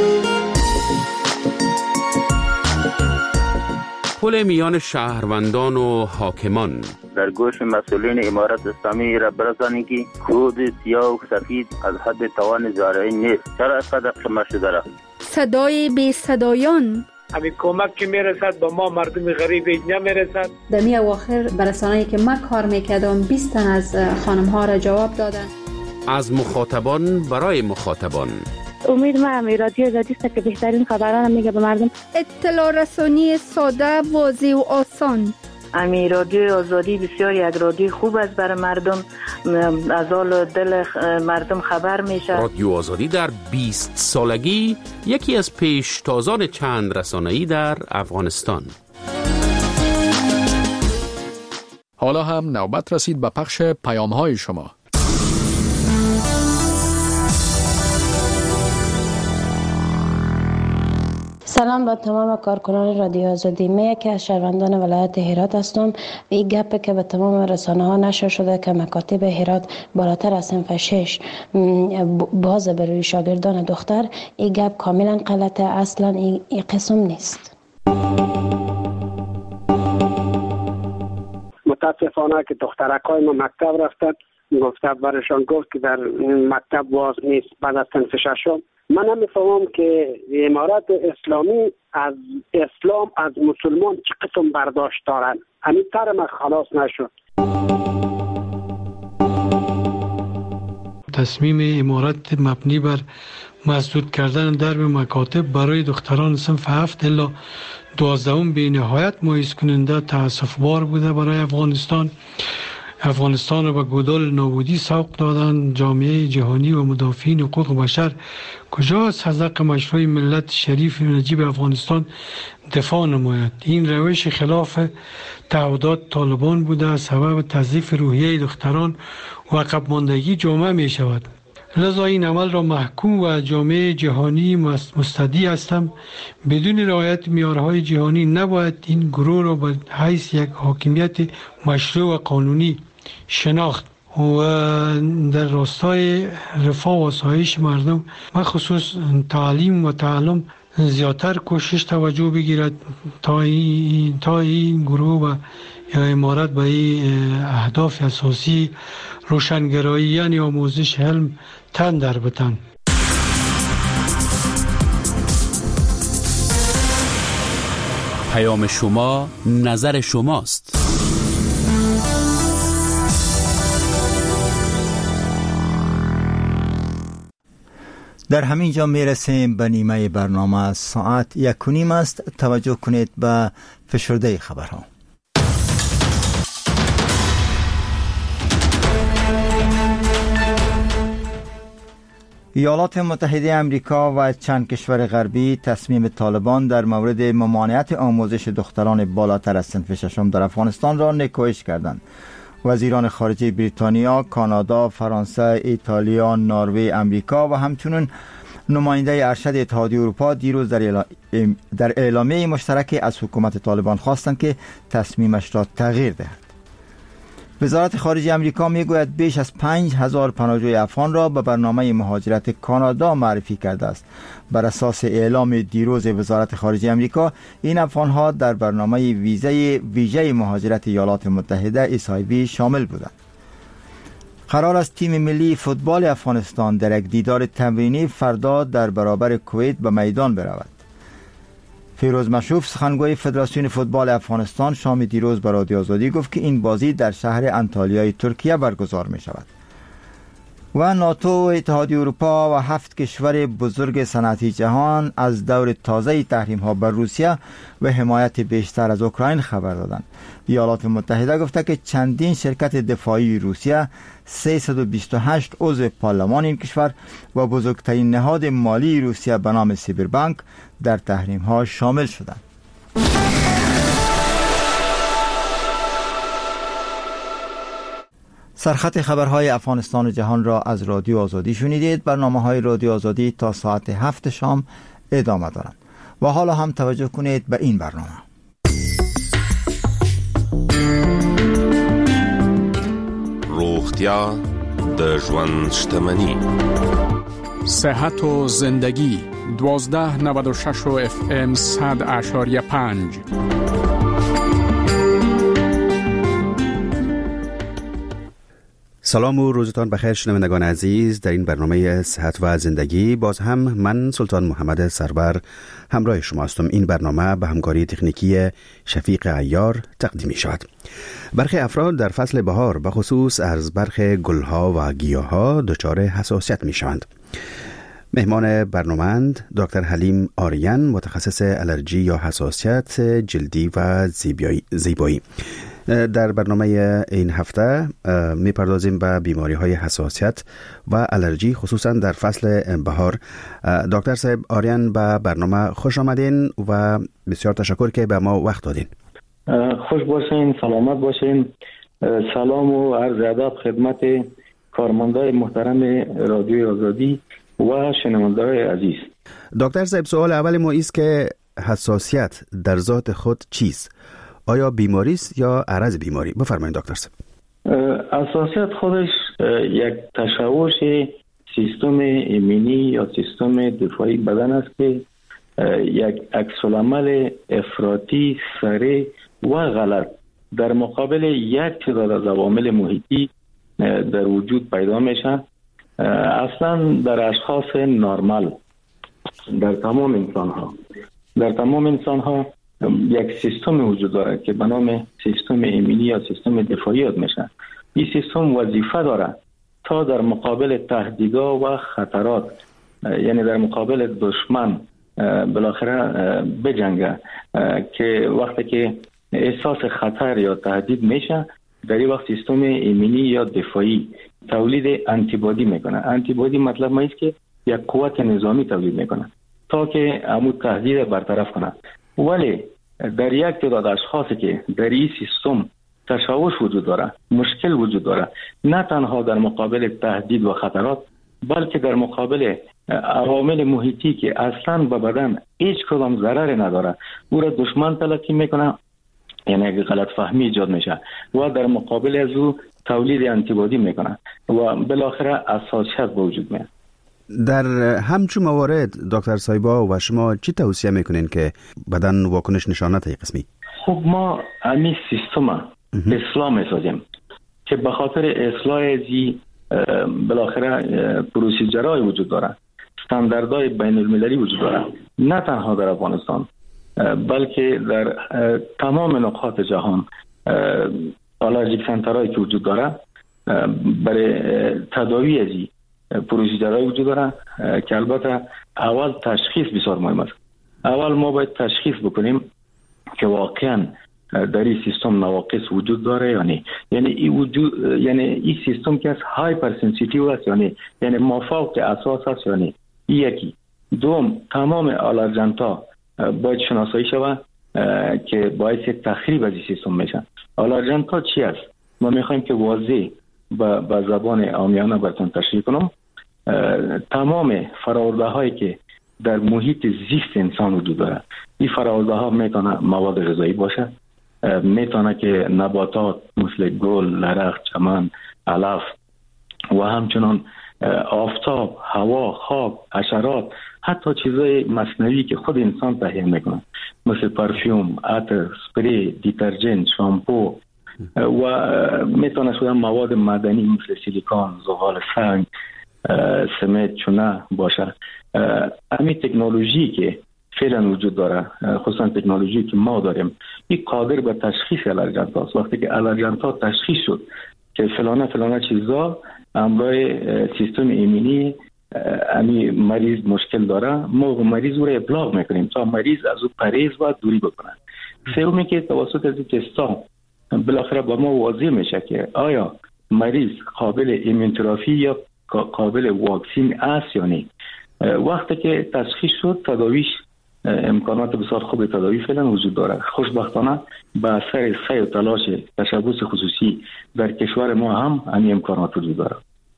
پل میان شهروندان و حاکمان. در گوش مسئولین امارت اسلامی را برسانید که کود سیاه و سفید از حد توان زارعی نیست. چرا اینقدر قمه شده را؟ صدای بی صدایان. همین کمک که میرسد به ما مردم غریب نمیرسد. در می اواخر برسانه‌ای که من کار میکردم بیست تن از خانم ها را جواب دادن. از مخاطبان برای مخاطبان. امید ما همی رادیو آزادی است که بهترین خبران میگه به مردم. اطلاع رسانی ساده، واضح و آسان. امی رادیو آزادی بسیار یک رادیو خوب است برای مردم، از حال دل مردم خبر میشه. رادیو آزادی در بیست سالگی یکی از پیشتازان چند رسانه‌ای در افغانستان. حالا هم نوبت رسید به پخش پیام‌های شما. سلام با تمام کارکنان رادیو آزادی. من یکی از شهروندان ولایت هرات هستم. این گپ که به تمام رسانه ها نشر شده که مکاتب هرات بالاتر از صنف شش باز برای شاگردان دختر، این گپ کاملا غلطه. اصلا این قسم نیست. متاسفانه که دخترکای ما مکتب رفتن، گفته برشان گفت که در مکتب باز نیست بعد از صنف ششم. من نمیفهمم که امارات اسلامی از اسلام از مسلمان چه قسم برداشت دارن. همین تر من خلاص نشد. تصمیم امارات مبنی بر مسدود کردن درب مکاتب برای دختران صنف هفت الی دوازدهم به نهایت مایوس کننده، تأسف بار بوده برای افغانستان. افغانستان را به گودال نابودی سوق دادن. جامعه جهانی و مدافعین حقوق بشر کجا از حق مشروع ملت شریف نجیب افغانستان دفاع نماید؟ این روش خلاف تعهدات طالبان بوده، سبب تضعیف روحیه دختران و عقب ماندگی جامعه می شود. لذا این عمل را محکوم و جامعه جهانی مستدعی هستم. بدون رعایت معیارهای جهانی نباید این گروه را به حیث یک حاکمیت مشروع و قانونی شناخت و در راستای رفاه و آسایش مردم مخصوص تعلیم و تعلم زیادتر کوشش توجه بگیرد تا این, تا این گروه و یا امارت به این اهداف اساسی روشنگرایی یعنی آموزش علم تن در بتن. پیام شما، نظر شماست. در همین جا میرسیم به نیمه برنامه. ساعت یک و نیم است. توجه کنید به فشرده خبرها. ایالات متحده آمریکا و چند کشور غربی تصمیم طالبان در مورد ممانعت آموزش دختران بالاتر از صنف ششم در افغانستان را نکوهش کردند. وزیران خارجه بریتانیا، کانادا، فرانسه، ایتالیا، نروژ، آمریکا و همچنین نماینده ارشد اتحادیه اروپا دیروز در, در اعلامیه مشترک از حکومت طالبان خواستند که تصمیمش را تغییر دهد. وزارت خارجه آمریکا میگوید بیش از پنج هزار پناهجوی افغان را به برنامه مهاجرت کانادا معرفی کرده است. بر اساس اعلام دیروز وزارت خارجه آمریکا، این افغان‌ها در برنامه ویزه ویژه مهاجرت ایالات متحده اس آی بی شامل بودند. قرار است تیم ملی فوتبال افغانستان در یک دیدار تمرینی فردا در برابر کویت به میدان برود. فیروز مشوف، سخنگوی فدراسیون فوتبال افغانستان، شام دیروز به رادیو آزادی گفت که این بازی در شهر انتالیای ترکیه برگزار می شود. و ناتو و اتحادیه اروپا و هفت کشور بزرگ صنعتی جهان از دور تازه تحریم ها بر روسیه و حمایت بیشتر از اوکراین خبر دادند. ایالات متحده گفته که چندین شرکت دفاعی روسیه، سیصد و بیست و هشت عضو پارلمان این کشور و بزرگترین نهاد مالی روسیه به نام سیبربانک در تحریم ها شامل شدند. سرخط خبرهای افغانستان و جهان را از رادیو آزادی شنیدید. برنامه های رادیو آزادی تا ساعت هفت شام ادامه دارند. و حالا هم توجه کنید به این برنامه. روغتیا د ژوند شتمنی. صحت و زندگی دوازده نود و شش و اف ام صد اشاریه پنج. سلام و روزتان بخیر شنوندگان عزیز. در این برنامه صحت و زندگی باز هم من سلطان محمد سرور همراه شما هستم. این برنامه به همکاری تکنیکی شفیق عیار تقدیم می شود. برخی افراد در فصل بهار به خصوص از برخی گلها و گیاها دچار حساسیت می شوند. مهمان برنامه‌اند دکتر حلیم آریان، متخصص آلرژی یا حساسیت جلدی و زیبایی. در برنامه این هفته میپردازیم به بیماری های حساسیت و آلرژی خصوصا در فصل بهار. دکتر صاحب آریان به برنامه خوش آمدین و بسیار تشکر که به ما وقت دادین. خوش باشین، سلامت باشین. سلام و عرض ادب خدمت کارمندای محترم رادیوی آزادی و شنوندگان عزیز. دکتر صاحب سوال اول ما است که حساسیت در ذات خود چیست؟ آیا بیماری است یا عرض بیماری؟ بفرمایید دکتر صاحب. حساسیت خودش یک تشوش سیستم ایمنی یا سیستم دفاعی بدن است که یک عکس‌العمل افراطی سریع و غلط در مقابل یک تعداد از عوامل محیطی در وجود پیدا میشه. اصلا در اشخاص نرمال، در تمام انسان ها در تمام انسان ها یک سیستم وجود داره که به نام سیستم ایمنی یا سیستم دفاعی یاد میشه. این سیستم وظیفه داره تا در مقابل تهدیدها و خطرات، یعنی در مقابل دشمن بالاخره بجنگه، که وقتی که احساس خطر یا تهدید میشه در این وقت سیستم ایمنی یا دفاعی تولید آنتیبادی میکنه. آنتیبادی مطلب ما است که یک قوت نظامی تولید میکنه تا که عمود تهدید برطرف کنه. ولی در یک تعداد اشخاصی که در این سیستم تشوش وجود داره، مشکل وجود داره، نه تنها در مقابل تهدید و خطرات بلکه در مقابل عوامل محیطی که اصلا به بدن هیچ کدام ضرر نداره او را دشمن تلقی میکنه، یعنی اگه غلط فهمی ایجاد میشه و در مقابل از او تولید آنتیبادی میکنه و بالاخره حساسیت به وجود میاد. در همچون موارد دکتر صایبا و شما چی توصیه میکنین که بدن واکنش نشانات ای قسمی؟ خب ما همین سیستم اصلاح میسازیم که به خاطر اصلاح ازی بالاخره پروسیجرهای وجود داره، استانداردهای بین المللی وجود داره، نه تنها در افغانستان بلکه در تمام نقاط جهان. آلرژیک سنترهایی که وجود داره برای تداوی ازی پروسیجرهای وجود داره که البته اول تشخیص بسیار مهم است. اول ما باید تشخیص بکنیم که واقعا در این سیستم نواقص وجود داره یا نه، یعنی این وجود یعنی این سیستم که از هایپر سنسیتیو است یا نه، یعنی مافوق اساس است یا نه. یکی دوم، تمام آلرژنتا باید شناسایی شود که باعث تخریب از این سیستم میشن. آلرژنتا چی است؟ ما میخوایم که واضح با زبان عامیانه براتون تشریح کنم. تمام فراورده هایی که در محیط زیست انسان وجود داره، این فراورده ها میتونه مواد غذایی باشه، میتونه که نباتات مثل گل، لرخ، چمن، علف و همچنان آفتاب، هوا، خاک، حشرات، حتی چیزای مصنوعی که خود انسان تهیه میکنه مثل پرفیوم، عطر، اسپری، دیترجنت، شامپو و میتونه شدن مواد معدنی مثل سیلیکون، زغال سنگ، سمنت، چونه باشه. همین تکنولوژی که فعلا وجود داره، خصوصا تکنولوژی که ما داریم، این قادر به تشخیص آلرژنت است. وقتی که آلرژنت ها تشخیص شد که فلانه فلانه چیزا همراه سیستم ایمنی امی مریض مشکل داره، ما مریض رو ابلاغ میکنیم تا مریض از او پرهیز و دوری بکنه. سومی که توسط از این تستا بالاخره با ما واضح میشه که آیا مریض قابل ایمنوتراپی یا قابل واکسین است یا نه. وقتی که تشخیص شد، تداویش امکانات بسیار خوب تداوی فعلا وجود داره. خوشبختانه به اثر سعی و تلاش تشبث خصوصی در کشور ما هم همین امکانات وجود داره.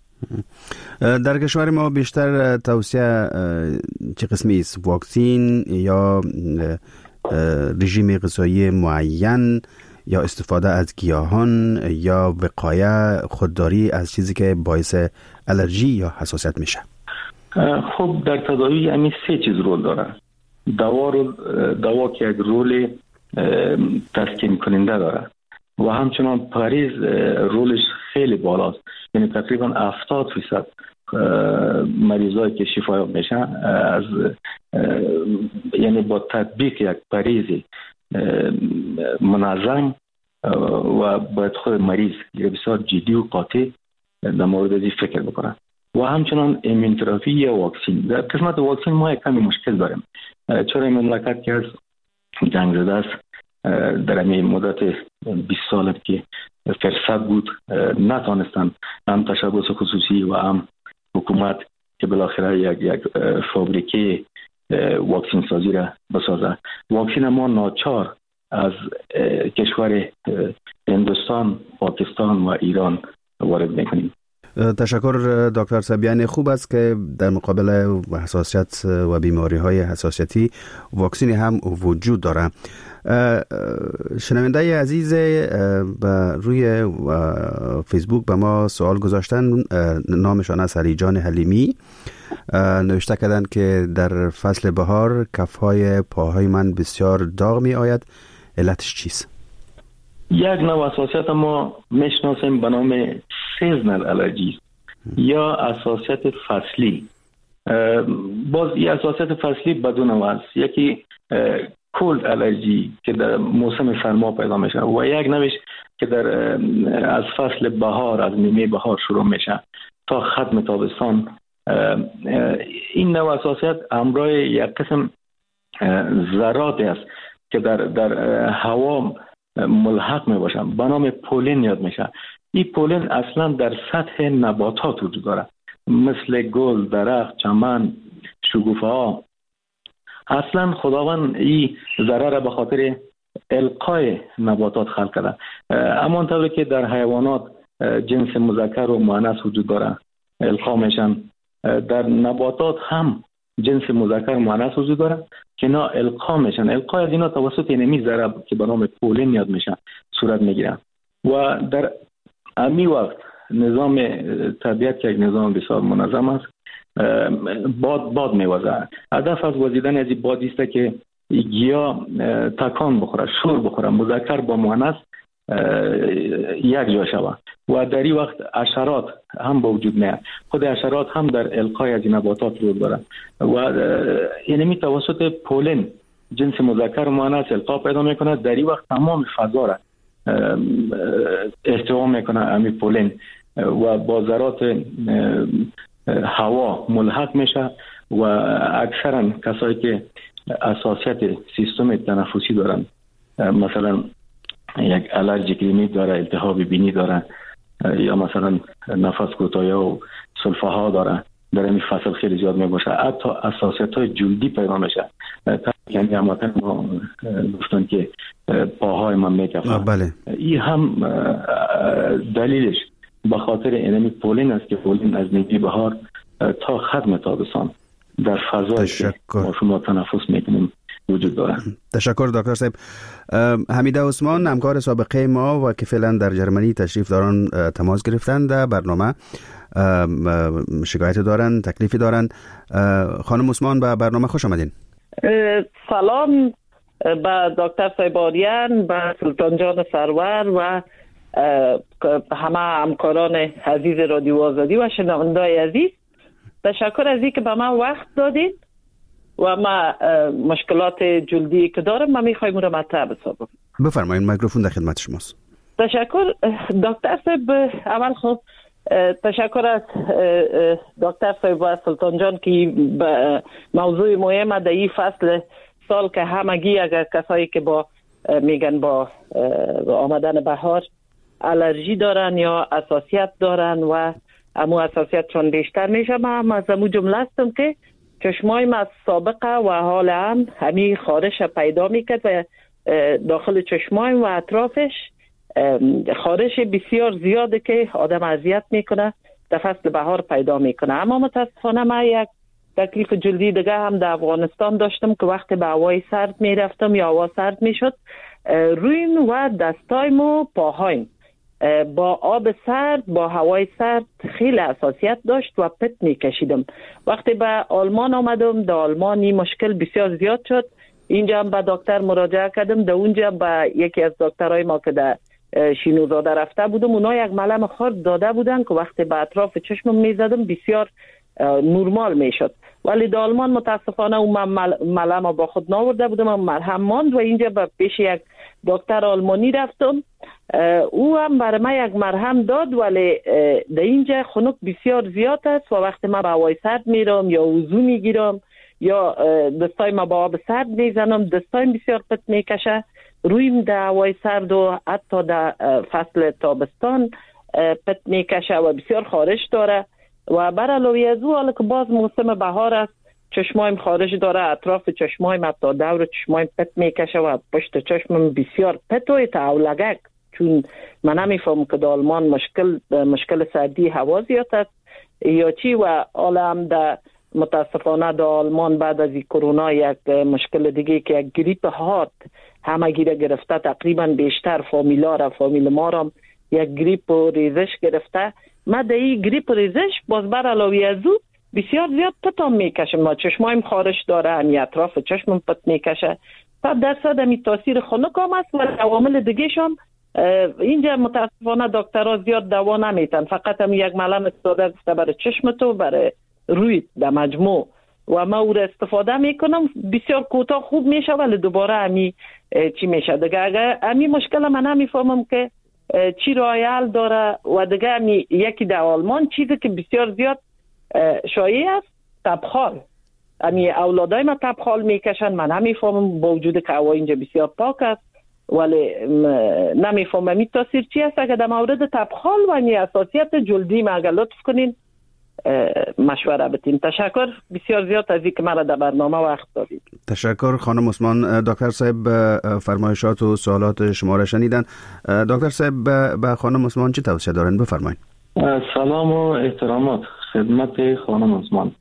در کشور ما بیشتر توصیه چه قسمی است؟ واکسین یا رژیم غذایی معین یا استفاده از گیاهان یا وقایه، خودداری از چیزی که باعث آلرژی یا حساسیت میشه؟ خب در تداوی همین سه چیز رول داره. دوا رول دوا که یک رول تسکین کننده داره و همچنان پرهیز رولش خیلی بالاست، یعنی تقریبا هفتاد درصد مریضایی که شفا میشن از یعنی با تطبیق یک پرهیز منظم و باید خود مریض بسیار جدی و قاطع در مورد این فکر بکنن. و همچنان ایمنوتراپی یا واکسین. در قسمت واکسین ما یک کمی مشکل داریم، چرا این مملکت که از جنگ زده است در این مدت بیست سال که فرصت بود نتانستن هم تشبث خصوصی و هم حکومت که بالاخره یک یک فابریکه واکسین سازی را بسازه. واکسین ما ناچار از کشور هندوستان، پاکستان و ایران وارد میکنیم. تشکر دکتر سبیان. خوب است که در مقابل حساسیت و بیماری های حساسیتی واکسین هم وجود داره. شنونده عزیز به روی فیسبوک به ما سوال گذاشتن، نامشان است علی جان حلیمی. نوشته کردن که در فصل بهار کفهای پاهای من بسیار داغ می آید، علتش چیست؟ یک نوع حساسیت ما میشناسیم به نام سیزنال الرژی یا حساسیت فصلی. باز این حساسیت فصلی بدون نوع است. یکی کولد الرژی که در موسم سرما پیدا میشه و یک نوعش که در از فصل بهار، از نیمه بهار شروع میشه تا ختم تابستان. این نوع حساسیت همراه یک قسم ذراتی است که در در هوا ملحق می باشن، به نام پولین یاد میشه. این پولین اصلا در سطح نباتات وجود داره، مثل گل، درخت، چمن، شگوفه ها. اصلا خداوند این ذره را به خاطر القای نباتات خلق کرده. اما طوری که در حیوانات جنس مذکر و مؤنث وجود داره القا میشن، در نباتات هم جنس مذکر و مؤنث وجود داره که اینا القا میشن. القا از اینا توسط اینمی ذره که به نام پولین یاد میشن صورت میگیرن و در امی وقت نظام طبیعت که یک نظام بسیار منظم است، باد باد میوزه. هدف از وزیدن از این باد است که گیاه تکان بخوره، شور بخوره، مذکر با مؤنث یک جا شود و در این وقت حشرات هم به وجود میاد. خود حشرات هم در القای از این نباتات رول دارند و اینمی توسط پولن جنس مذکر و مؤنث القا پیدا میکنه. در این وقت تمام فضا را احتوا میکنه همین پولن و با ذرات هوا ملحق میشه و اکثرا کسایی که حساسیت سیستم تنفسی دارن، مثلا یک الرژی کلینیک داره، التهاب بینی داره یا مثلا نفس کوتاهی و سلفه ها داره، در این فصل خیلی زیاد می باشه، حتی حساسیت های جلدی پیدا میشه. یعنی هموطن ما گفتن که پاهای من میکفه. بله. این هم دلیلش به خاطر اینمی پولین است که پولین از نیمه بهار تا ختم تابستان در فضایی که ما شما تنفس میکنیم وجود داره. تشکر دکتر صاحب. حمیده عثمان همکار سابقه ما و که فعلا در جرمنی تشریف دارن تماس گرفتن در برنامه، شکایت دارن، تکلیفی دارن. خانم عثمان به برنامه خوش آمدین. سلام به دکتر صاحب آریان، به سلطان جان سرور و همه همکاران عزیز رادیو آزادی و شنوندای عزیز. تشکر از اینکه به من وقت دادید و ما مشکلات جلدی که دارم ما میخوایم اون رو مطرح بسازم. بفرمایید، میکروفون در خدمت شماست. تشکر دکتر صاحب. اول خب تشکر از دکتر صاحب و سلطان جان که موضوع مهم در این فصل سال که همگی اگر کسایی که با میگن با آمدن بهار الرژی دارن یا حساسیت دارن و امو حساسیت چون بیشتر میشه، ما از امو جمله هستم که چشمایم از سابقه و حال هم همی خارش پیدا میکرد و داخل چشمایم و اطرافش خارش بسیار زیاده که آدم اذیت میکنه، در فصل بهار پیدا میکنه. اما متاسفانه من یک تکلیف جلدی دیگه هم در افغانستان داشتم که وقتی به هوای سرد میرفتم یا هوا سرد میشد، روین و دستایم و پاهایم با آب سرد با هوای سرد خیلی حساسیت داشت و پت میکشیدم. وقتی به آلمان آمدم، در آلمان این مشکل بسیار زیاد شد. اینجا هم به دکتر مراجعه کردم، در اونجا به یکی از دکترای ما که در شینوزاده رفته بودم، اونا یک ملم خرد داده بودن که وقتی به اطراف چشمم میزدم بسیار نورمال میشد. ولی در آلمان متاسفانه اون ملم با خود ناورده بودم، مرهم ماند و اینجا به پیش یک دکتر آلمانی رفتم، او هم برای من یک مرهم داد، ولی در اینجا خنک بسیار زیاد است و وقتی من به هوای سرد میرم یا وضو میگیرم یا دستای ما با آب سرد میزنم، دستایم بسیار پت میکشه. رویم در هوای سرد و حتی در فصل تابستان پت میکشه و بسیار خارش داره و بر علاوه از او حالا که باز موسم بهار است، چشمایم خارش داره، اطراف چشمایم حتی دور چشمایم پت میکشه و پشت چشمم بسیار پت و تاولگک، چون من نمیفهم که در آلمان مشکل مشکل سردی هوا زیاد است یا چی. و حالا هم در متاسفانه در آلمان بعد از کرونا یک مشکل دیگه که یک گریپ هارد همه گیره گرفته، تقریبا بیشتر فامیلا را فامیل ما را یک گریپ و ریزش گرفته. من در این گریپ و ریزش باز بر علاوه از او بسیار زیاد پتام میکشم، ما چشمایم خارش داره، همی اطراف چشمم پت میکشه. صد درصد همی تاثیر خنک هم است و عوامل دیگه شم اینجا متاسفانه دکترها زیاد دوا نمیتن، فقط هم یک ملم استفاده گفته برای چشم تو برای روی در مجموع و ما او را استفاده میکنم، بسیار کوتاه خوب میشه ولی دوباره همی چی میشه دیگه. اگر همی مشکل من نمیفهمم که چی راه حل داره و دیگه همی یکی در آلمان چیزی که بسیار زیاد شایع است تبخال، همی اولادای ما تبخال میکشن، من نمیفهمم با وجود که هوا اینجا بسیار پاک است ولی نمیفهمم این تاثیر چی است. اگر در مورد تبخال و این حساسیت جلدی ما اگر لطف کنین مشوره بتین. تشکر بسیار زیاد از اینکه مرا در برنامه وقت دادید. تشکر خانم عثمان. دکتر صاحب فرمایشات و سوالات شما را شنیدن. دکتر صاحب به خانم عثمان چه توصیه دارن؟ بفرمایید. سلام و احترامات خدمت خانم عثمان.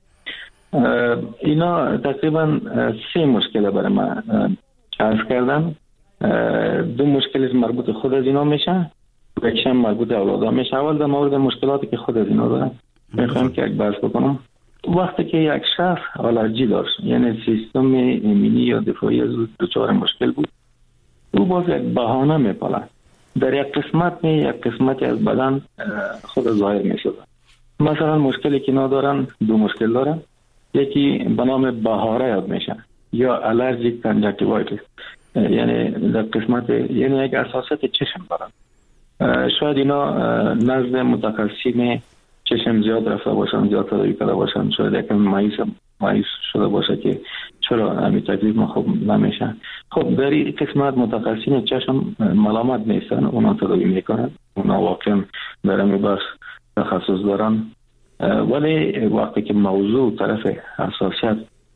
اینا تقریبا سه مشکل برای من عرض کردن. دو مشکل مربوط خود از اینا میشه، یکشم مربوط اولادا میشه. اول در مورد مشکلاتی که خود از اینا دارن میخوام که یک بحث بکنم. وقتی که یک شخص آلرژی داشت، یعنی سیستم ایمنی یا دفاعی از او دچار مشکل بود، او باز یک بهانه میپاله در یک قسمت می یک قسمتی از بدن خود ظاهر می شود. مثلا مشکلی که ندارن دو مشکل دارن، یکی به نام بهاره یاد میشه یا الرژیک کنجکتیوایتیس، یعنی در قسمت یعنی یک اساسات چشم دارن. شاید اینا نزد متخصصین چشم زیاد رفته باشن، زیاد تداوی کرده باشن، شاید یکم مایوس مایوس شده باشه که چرا همین تکلیف ما خوب نمیشه. خب در این قسمت متخصصین چشم ملامت نیستن، اونا تداوی میکنن، اونا واقعا در همین بخش تخصص دارن. ولی وقتی که موضوع طرف حساسیت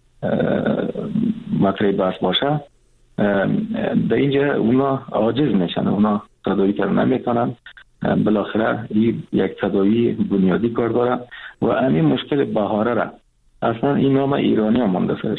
مطرح بحث باشه، در اینجا اونا عاجز میشن، اونا تداوی کردن نمیکنن. بالاخره یک تداوی بنیادی کار داره و همین مشکل بهاره را اصلا این نام ایرانی هم مانده سرش.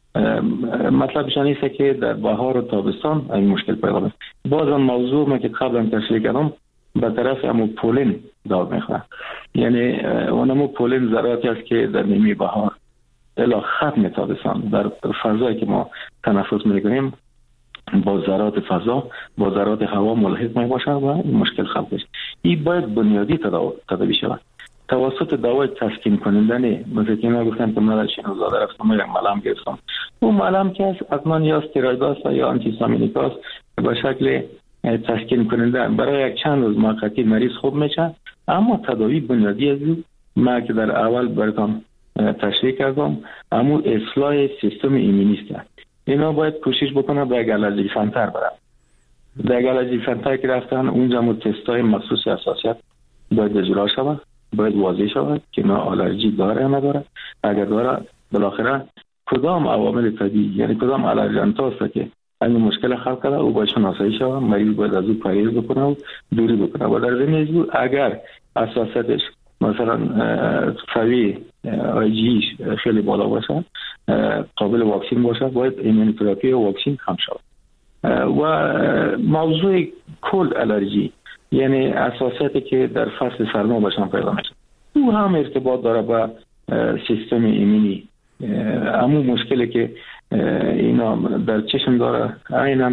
مطلبش نیست که در بهار و تابستان این مشکل پیدا میشه. باز اون موضوع ما که قبلا تشریح کردم به طرف همون پولین داد میخواه، یعنی اون همون پولین ذراتی است که در نیمه بهار الی ختم تابستان در فضایی که ما تنفس میکنیم با ذرات فضا با ذرات هوا ملحق می باشد و این مشکل خلق بشه. این باید بنیادی تداوی شود توسط دوای تسکین کننده. نه مثل که ما گفتم که من در شنوزاده رفتم یک ملم گرفتم، اون ملم که اصلا یا استیروید است یا آنتی هیستامینیک است به شکل تسکین کننده برای یک چند روز موقتی مریض خوب میشه، اما تداوی بنیادی از ما که در اول براتون تشریح کردم اما اصلاح سیستم ایمنی است. اینا باید کوشش بکنه به یک آلرژی سنتر برن. در یک آلرژی سنتر که رفتن اونجا مو تستای مخصوص حساسیت باید اجرا شود، باید واضح شود که اینا آلرژی داره یا نداره. اگر داره بالاخره کدام عوامل طبیعی یعنی کدام آلرژنت هست که این مشکل خلق کرده او باید شناسایی شود، مریض باید از او پرهیز بکنه و دوری بکنه. و در ضمن از اگر حساسیتش مثلا سوی آی جیش خیلی بالا باشه، قابل واکسین باشه، باید ایمونوتراپی و واکسین هم شود. و موضوع کل آلرژی یعنی اساساتی که در فصل سرما باشن پیدا میشه، او هم ارتباط داره با سیستم ایمنی. اما مشکلی که اینا در چشم داره عیناً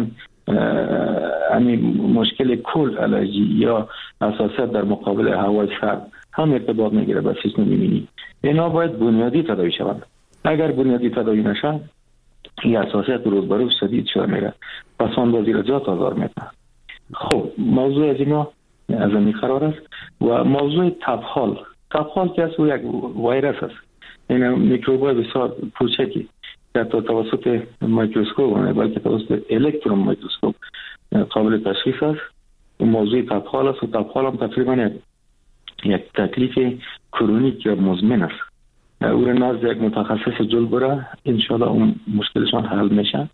همین مشکل کل آلرژی یا اساسات در مقابل هوای سرد هم ارتباط میگیره با سیستم ایمنی. اینا باید بنیادی تداوی شوند. اگر بنیادی تداوی نشه این اساسات روز به روز شدید شده میره، پس آن بازی را جات آزار میده. خب موضوع از اینا از این قرار است. و موضوع تبخال تبخال که از یک ویروس است، این میکروبای بسیار کوچکی که توسط میکروسکوپ نه بلکه توسط الکترون میکروسکوپ قابل تشخیص است. موضوع تبخال است و تبخال هم تقریبا یک تکلیف کرونیک یا مزمن است. او را نزد یک متخصص جلد بره انشاءالله اون مشکلشان حل میشه.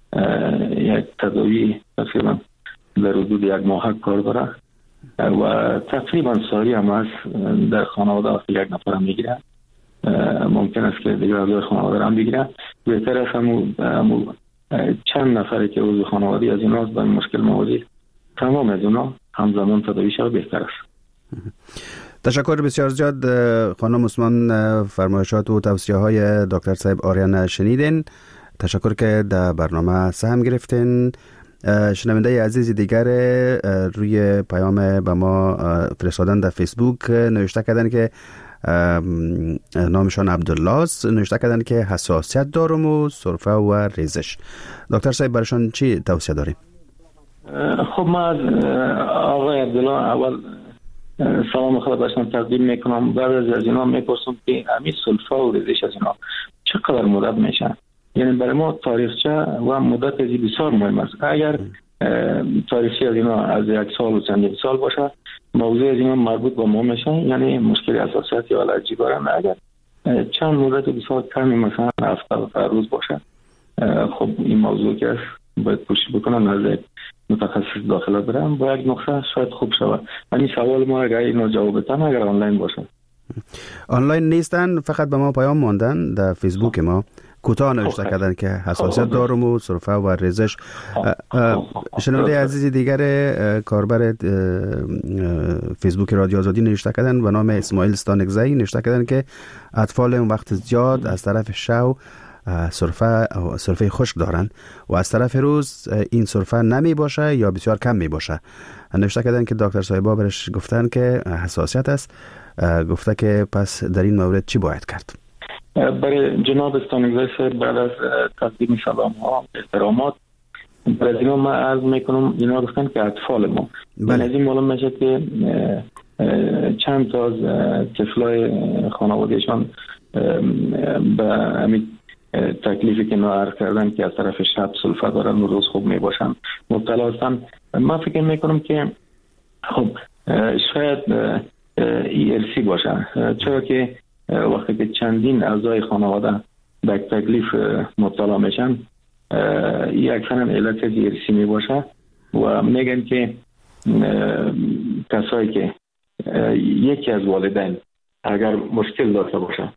یک تداوی تقریبا در حدود یک ماه کار داره و تقریبا ساری هم هست در خانواده وقتی یک نفر هم میگیره، ممکن است که دیگر از خانواده هم بگیره. بهتر است همون چند نفری که عضو خانوادی از اینا با این مشکل مواجه تمام از اونا همزمان تداوی شود بهتر است. تشکر بسیار زیاد خانم عثمان. فرمایشات و توصیه های دکتر صاحب آریان شنیدین. تشکر که در برنامه سهم گرفتین. شنونده عزیز دیگر روی پیام به ما فرستادن در فیسبوک نوشته کردن که نامشان عبدالله است، نوشته کردن که حساسیت دارم و سرفه و ریزش. دکتر صاحب برشان چی توصیه داریم؟ خب ما آقای عبدالله اول سلام خدا برشان تقدیم میکنم. بعد از اینا میپرسم که همین سلفه و ریزش از اینا چقدر مدت میشه؟ یعنی برای ما تاریخچه و مدت ازی بسیار مهم است. اگر تاریخچه از اینا از یک سال و چند سال باشه موضوع از اینا مربوط با ما میشه، یعنی مشکل اساسیت یا آلرژی دارن. اگر چند مدت بسیار کمی مثلا هفته روز باشه، خب این موضوع که است باید کوشش بکنم از متخصص داخل برم با یک نقطه شاید خوب شود. همین سوال ما اگر اینو جواب بدن اگر آنلاین باشه. آنلاین نیستن، فقط به ما پیام ماندن در فیسبوک ما کوتاه نوشته کردن که حساسیت دارم و سرفه و ریزش. شنونده عزیز دیگر کاربر فیسبوک رادیو آزادی نوشته کردن به نام اسماعیل ستانکزی نوشته کردن که اطفال اون وقت زیاد از طرف شو سرفه سرفه خشک دارن و از طرف روز این سرفه نمی باشه یا بسیار کم می باشه. نوشته کردن که دکتر صاحبا برش گفتن که حساسیت است. گفته که پس در این مورد چی باید کرد؟ برای جناب استانگزای صاحب بعد از تقدیم سلام ها احترامات برای این ما عرض میکنم اینا گفتن که اطفال ما بله. از این معلوم میشه که چند تا از طفلای خانوادهشان به همین تکلیفی که نهار کردن که از طرف شب سلفه دارن و روز خوب میباشن مبتلا هستن. من فکر میکنم که خب شاید ای ارسی باشه، چرا که وقتی که چندین اعضای خانواده به تکلیف مبتلا میشن ای اکثرا علت ای ارسی میباشه و میگن که کسایی که یکی از والدین اگر مشکل داشته باشه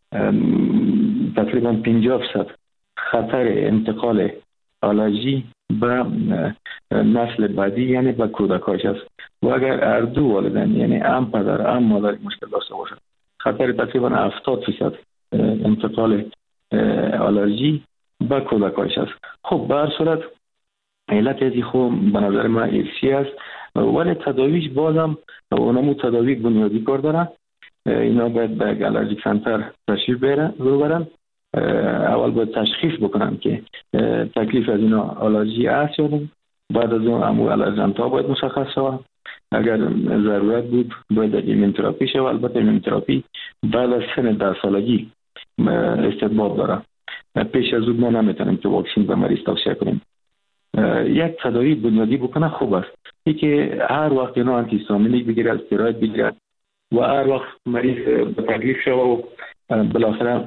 تقریبا پنجاه درصد خطر انتقال آلرژی به نسل بعدی یعنی به کودکاش است و اگر هر دو والدین یعنی هم پدر هم مادر مشکل داشته باشه خطر تقریبا هفتاد درصد انتقال آلرژی به کودکاش است. خب به هر صورت علت ازی خوب به نظر من ارسی است ولی تداویش بازم اونمو تداوی بنیادی کار دارن. اینا باید به آلرژیک سنتر تشریف ببرن. اول باید تشخیص بکنن که تکلیف از اینا آلرژی است یا نه. بعد از اون امو آلرژن ها باید مشخص شود. اگر ضرورت بود باید ایمن تراپی شود. البته ایمن تراپی بعد از سن ده سالگی استحباب داره. پیش از اون ما نمیتونیم که واکسن به مریض توصیه کنیم. یک تداوی بنیادی بکنه خوب است. ای که هر وقت اینا آنتی هیستامینیک بگیره، استراید بگیره و هر وقت مریض به تکلیف شود و بالاخره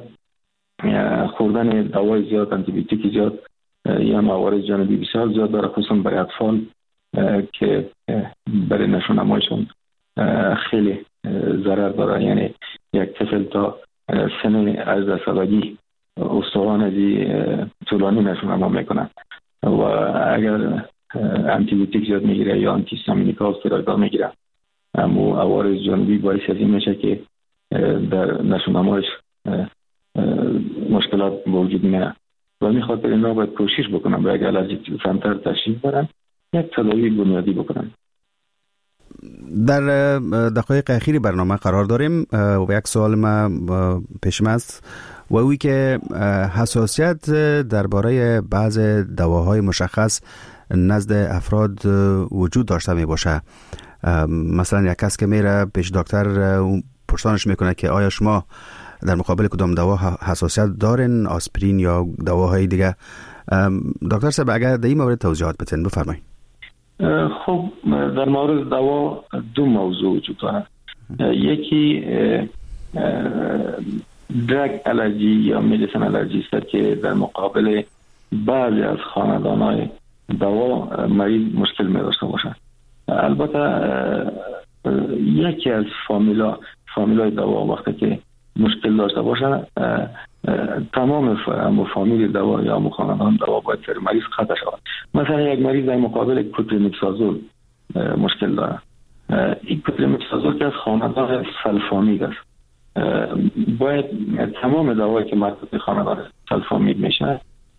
خوردن دوای زیاد، آنتی بیوتیک زیاد یا موارد جانبی بسیار زیاد داره، خصوصا برای اطفال که برای نشونمایشون خیلی ضرر داره. یعنی یک طفل تا سن از سالگی استخوان ازی طولانی نشونما میکنن و اگر آنتی بیوتیک زیاد میگیره یا آنتی هیستامینیک ها استراید میگیره اما عوارض جانبی باعث از این میشه که در نشونمایش مشکلات وجود میاد و می خاطر اینا باید کوشش بکنم به اگر آلرژیک سنتر تشریف برن یک تداوی بنیادی بکنن. در دقایق اخیر برنامه قرار داریم و یک سوال ما پیش است و اوی که حساسیت درباره بعض دواهای مشخص نزد افراد وجود داشته می باشه. مثلا یک کس که میره پیش دکتر پرسانش میکنه که آیا شما در مقابل کدام دوا حساسیت دارین، آسپرین یا دواهای دیگه. دکتر صاحب اگر در این مورد توضیحات بدین بفرمایید. خب در مورد دوا دو موضوع وجود داره. یکی درگ آلرژی یا مدیسن آلرژی است که در مقابل بعضی از خاندانهای دوا مریض مشکل می داشته باشه. البته یکی از فامیلا فامیلای دوا وقتی که مشکل داشته باشه تمام فامیل دوا یا خاندان دوا باید سر مریض قطع شود. مثلا یک مریض در مقابل کوتریمکسازول مشکل داره. این کوتریمکسازول که از خاندان سلفامید است باید تمام دوایی که مربوط به خاندان سلفامید میشه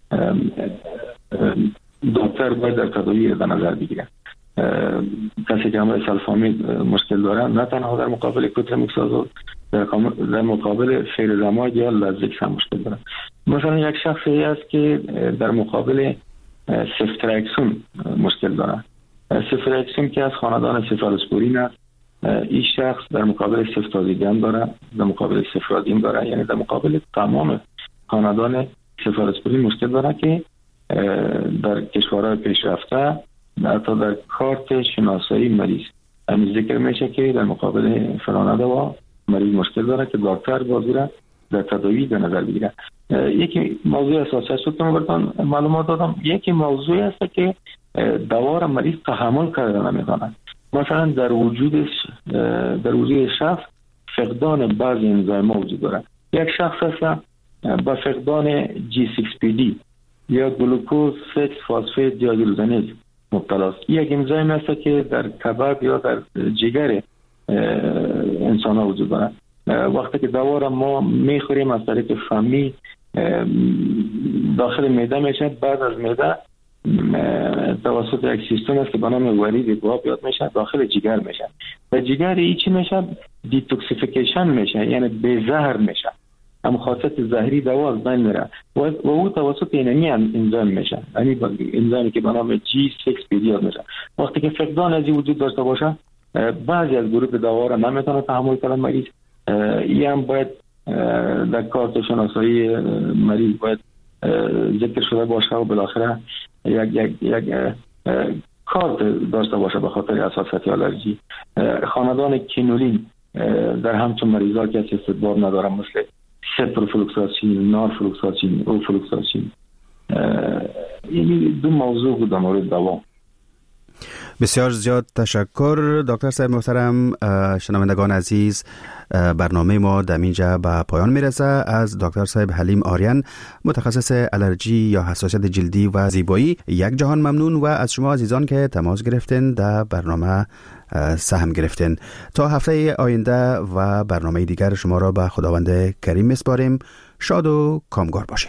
دکتر باید در تداوی در نظر بگیره. کسی که همه سلفامید مشکل داره نه تنها در مقابل کوتریمکسازول در مقابل فیرزماید یا لازیکس هم مشکل داره. مثلا یک شخصی است که در مقابل سفتراکسون مشکل داره. سفتراکسون که از خاندان سفالوسپورین است. این شخص در مقابل سفتازیدین داره، در مقابل سفرادین داره، یعنی در مقابل تمام خاندان سفالوسپورین مشکل داره که در کشورهای پیشرفته حتی در کارت شناسایی مریض همین ذکر میشه که در مقابل فلان دوا مریض مشکل داره که دکتر بازی در تداوی در نظر بگیره. یکی موضوع اساسی شد که براتون معلومات دادم. یکی موضوع است که دوا را مریض تحمل کرده نمیتونه. مثلا در وجودش در وجود شخص فقدان بعضی انزایم وجود داره. یک شخص است با فقدان جی سیکس پی دی یا گلوکوز سیکس فاسفید دیهیدروژنیز مبتلا است. یک انزایم است که در کبد یا در جگر انسان ها وجود داره. وقتی که دوا را ما میخوریم از طریق فمی داخل معده میشه. بعد از معده توسط یک سیستم است که به نام ورید گواب یاد میشه داخل جگر میشه و جگر ای چی میشه؟ دیتوکسیفیکیشن میشه، یعنی به زهر میشه. هم خاصیت زهری دوا از بین میره و او توسط اینمی انزیم میشه، یعنی انزیمی که به نام جی سیکس پی دی یاد میشه. وقتی که فقدان از این وجود داشته باشه بعضی از گروه دوا را نمیتونه تحمل کنه مریض. این هم باید در کارت شناسایی مریض باید ذکر شده باشه و بالاخره یک یک یک کارت داشته باشه به خاطر حساسیت آلرژی. خاندان کینولین در همچون مریضا که استدبار ندارن مثل سپروفلوکساسین، نارفلوکساسین، اوفلوکساسین. این دو موضوع بود در مورد دوا. بسیار زیاد تشکر دکتر صاحب محترم. شنوندگان عزیز، برنامه ما در اینجا به پایان میرسه. از دکتر صاحب حلیم آریان متخصص آلرژی یا حساسیت جلدی و زیبایی یک جهان ممنون و از شما عزیزان که تماس گرفتین در برنامه سهم گرفتین. تا هفته آینده و برنامه دیگر شما را به خداوند کریم میسپاریم. شاد و کامگار باشین.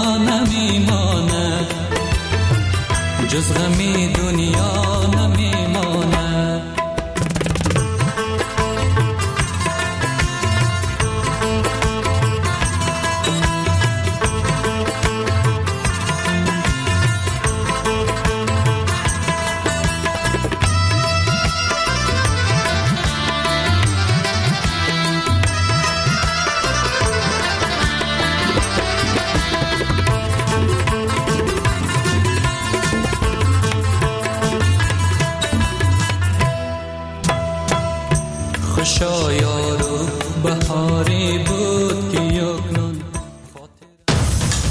جز غمی دنیا نمیماند.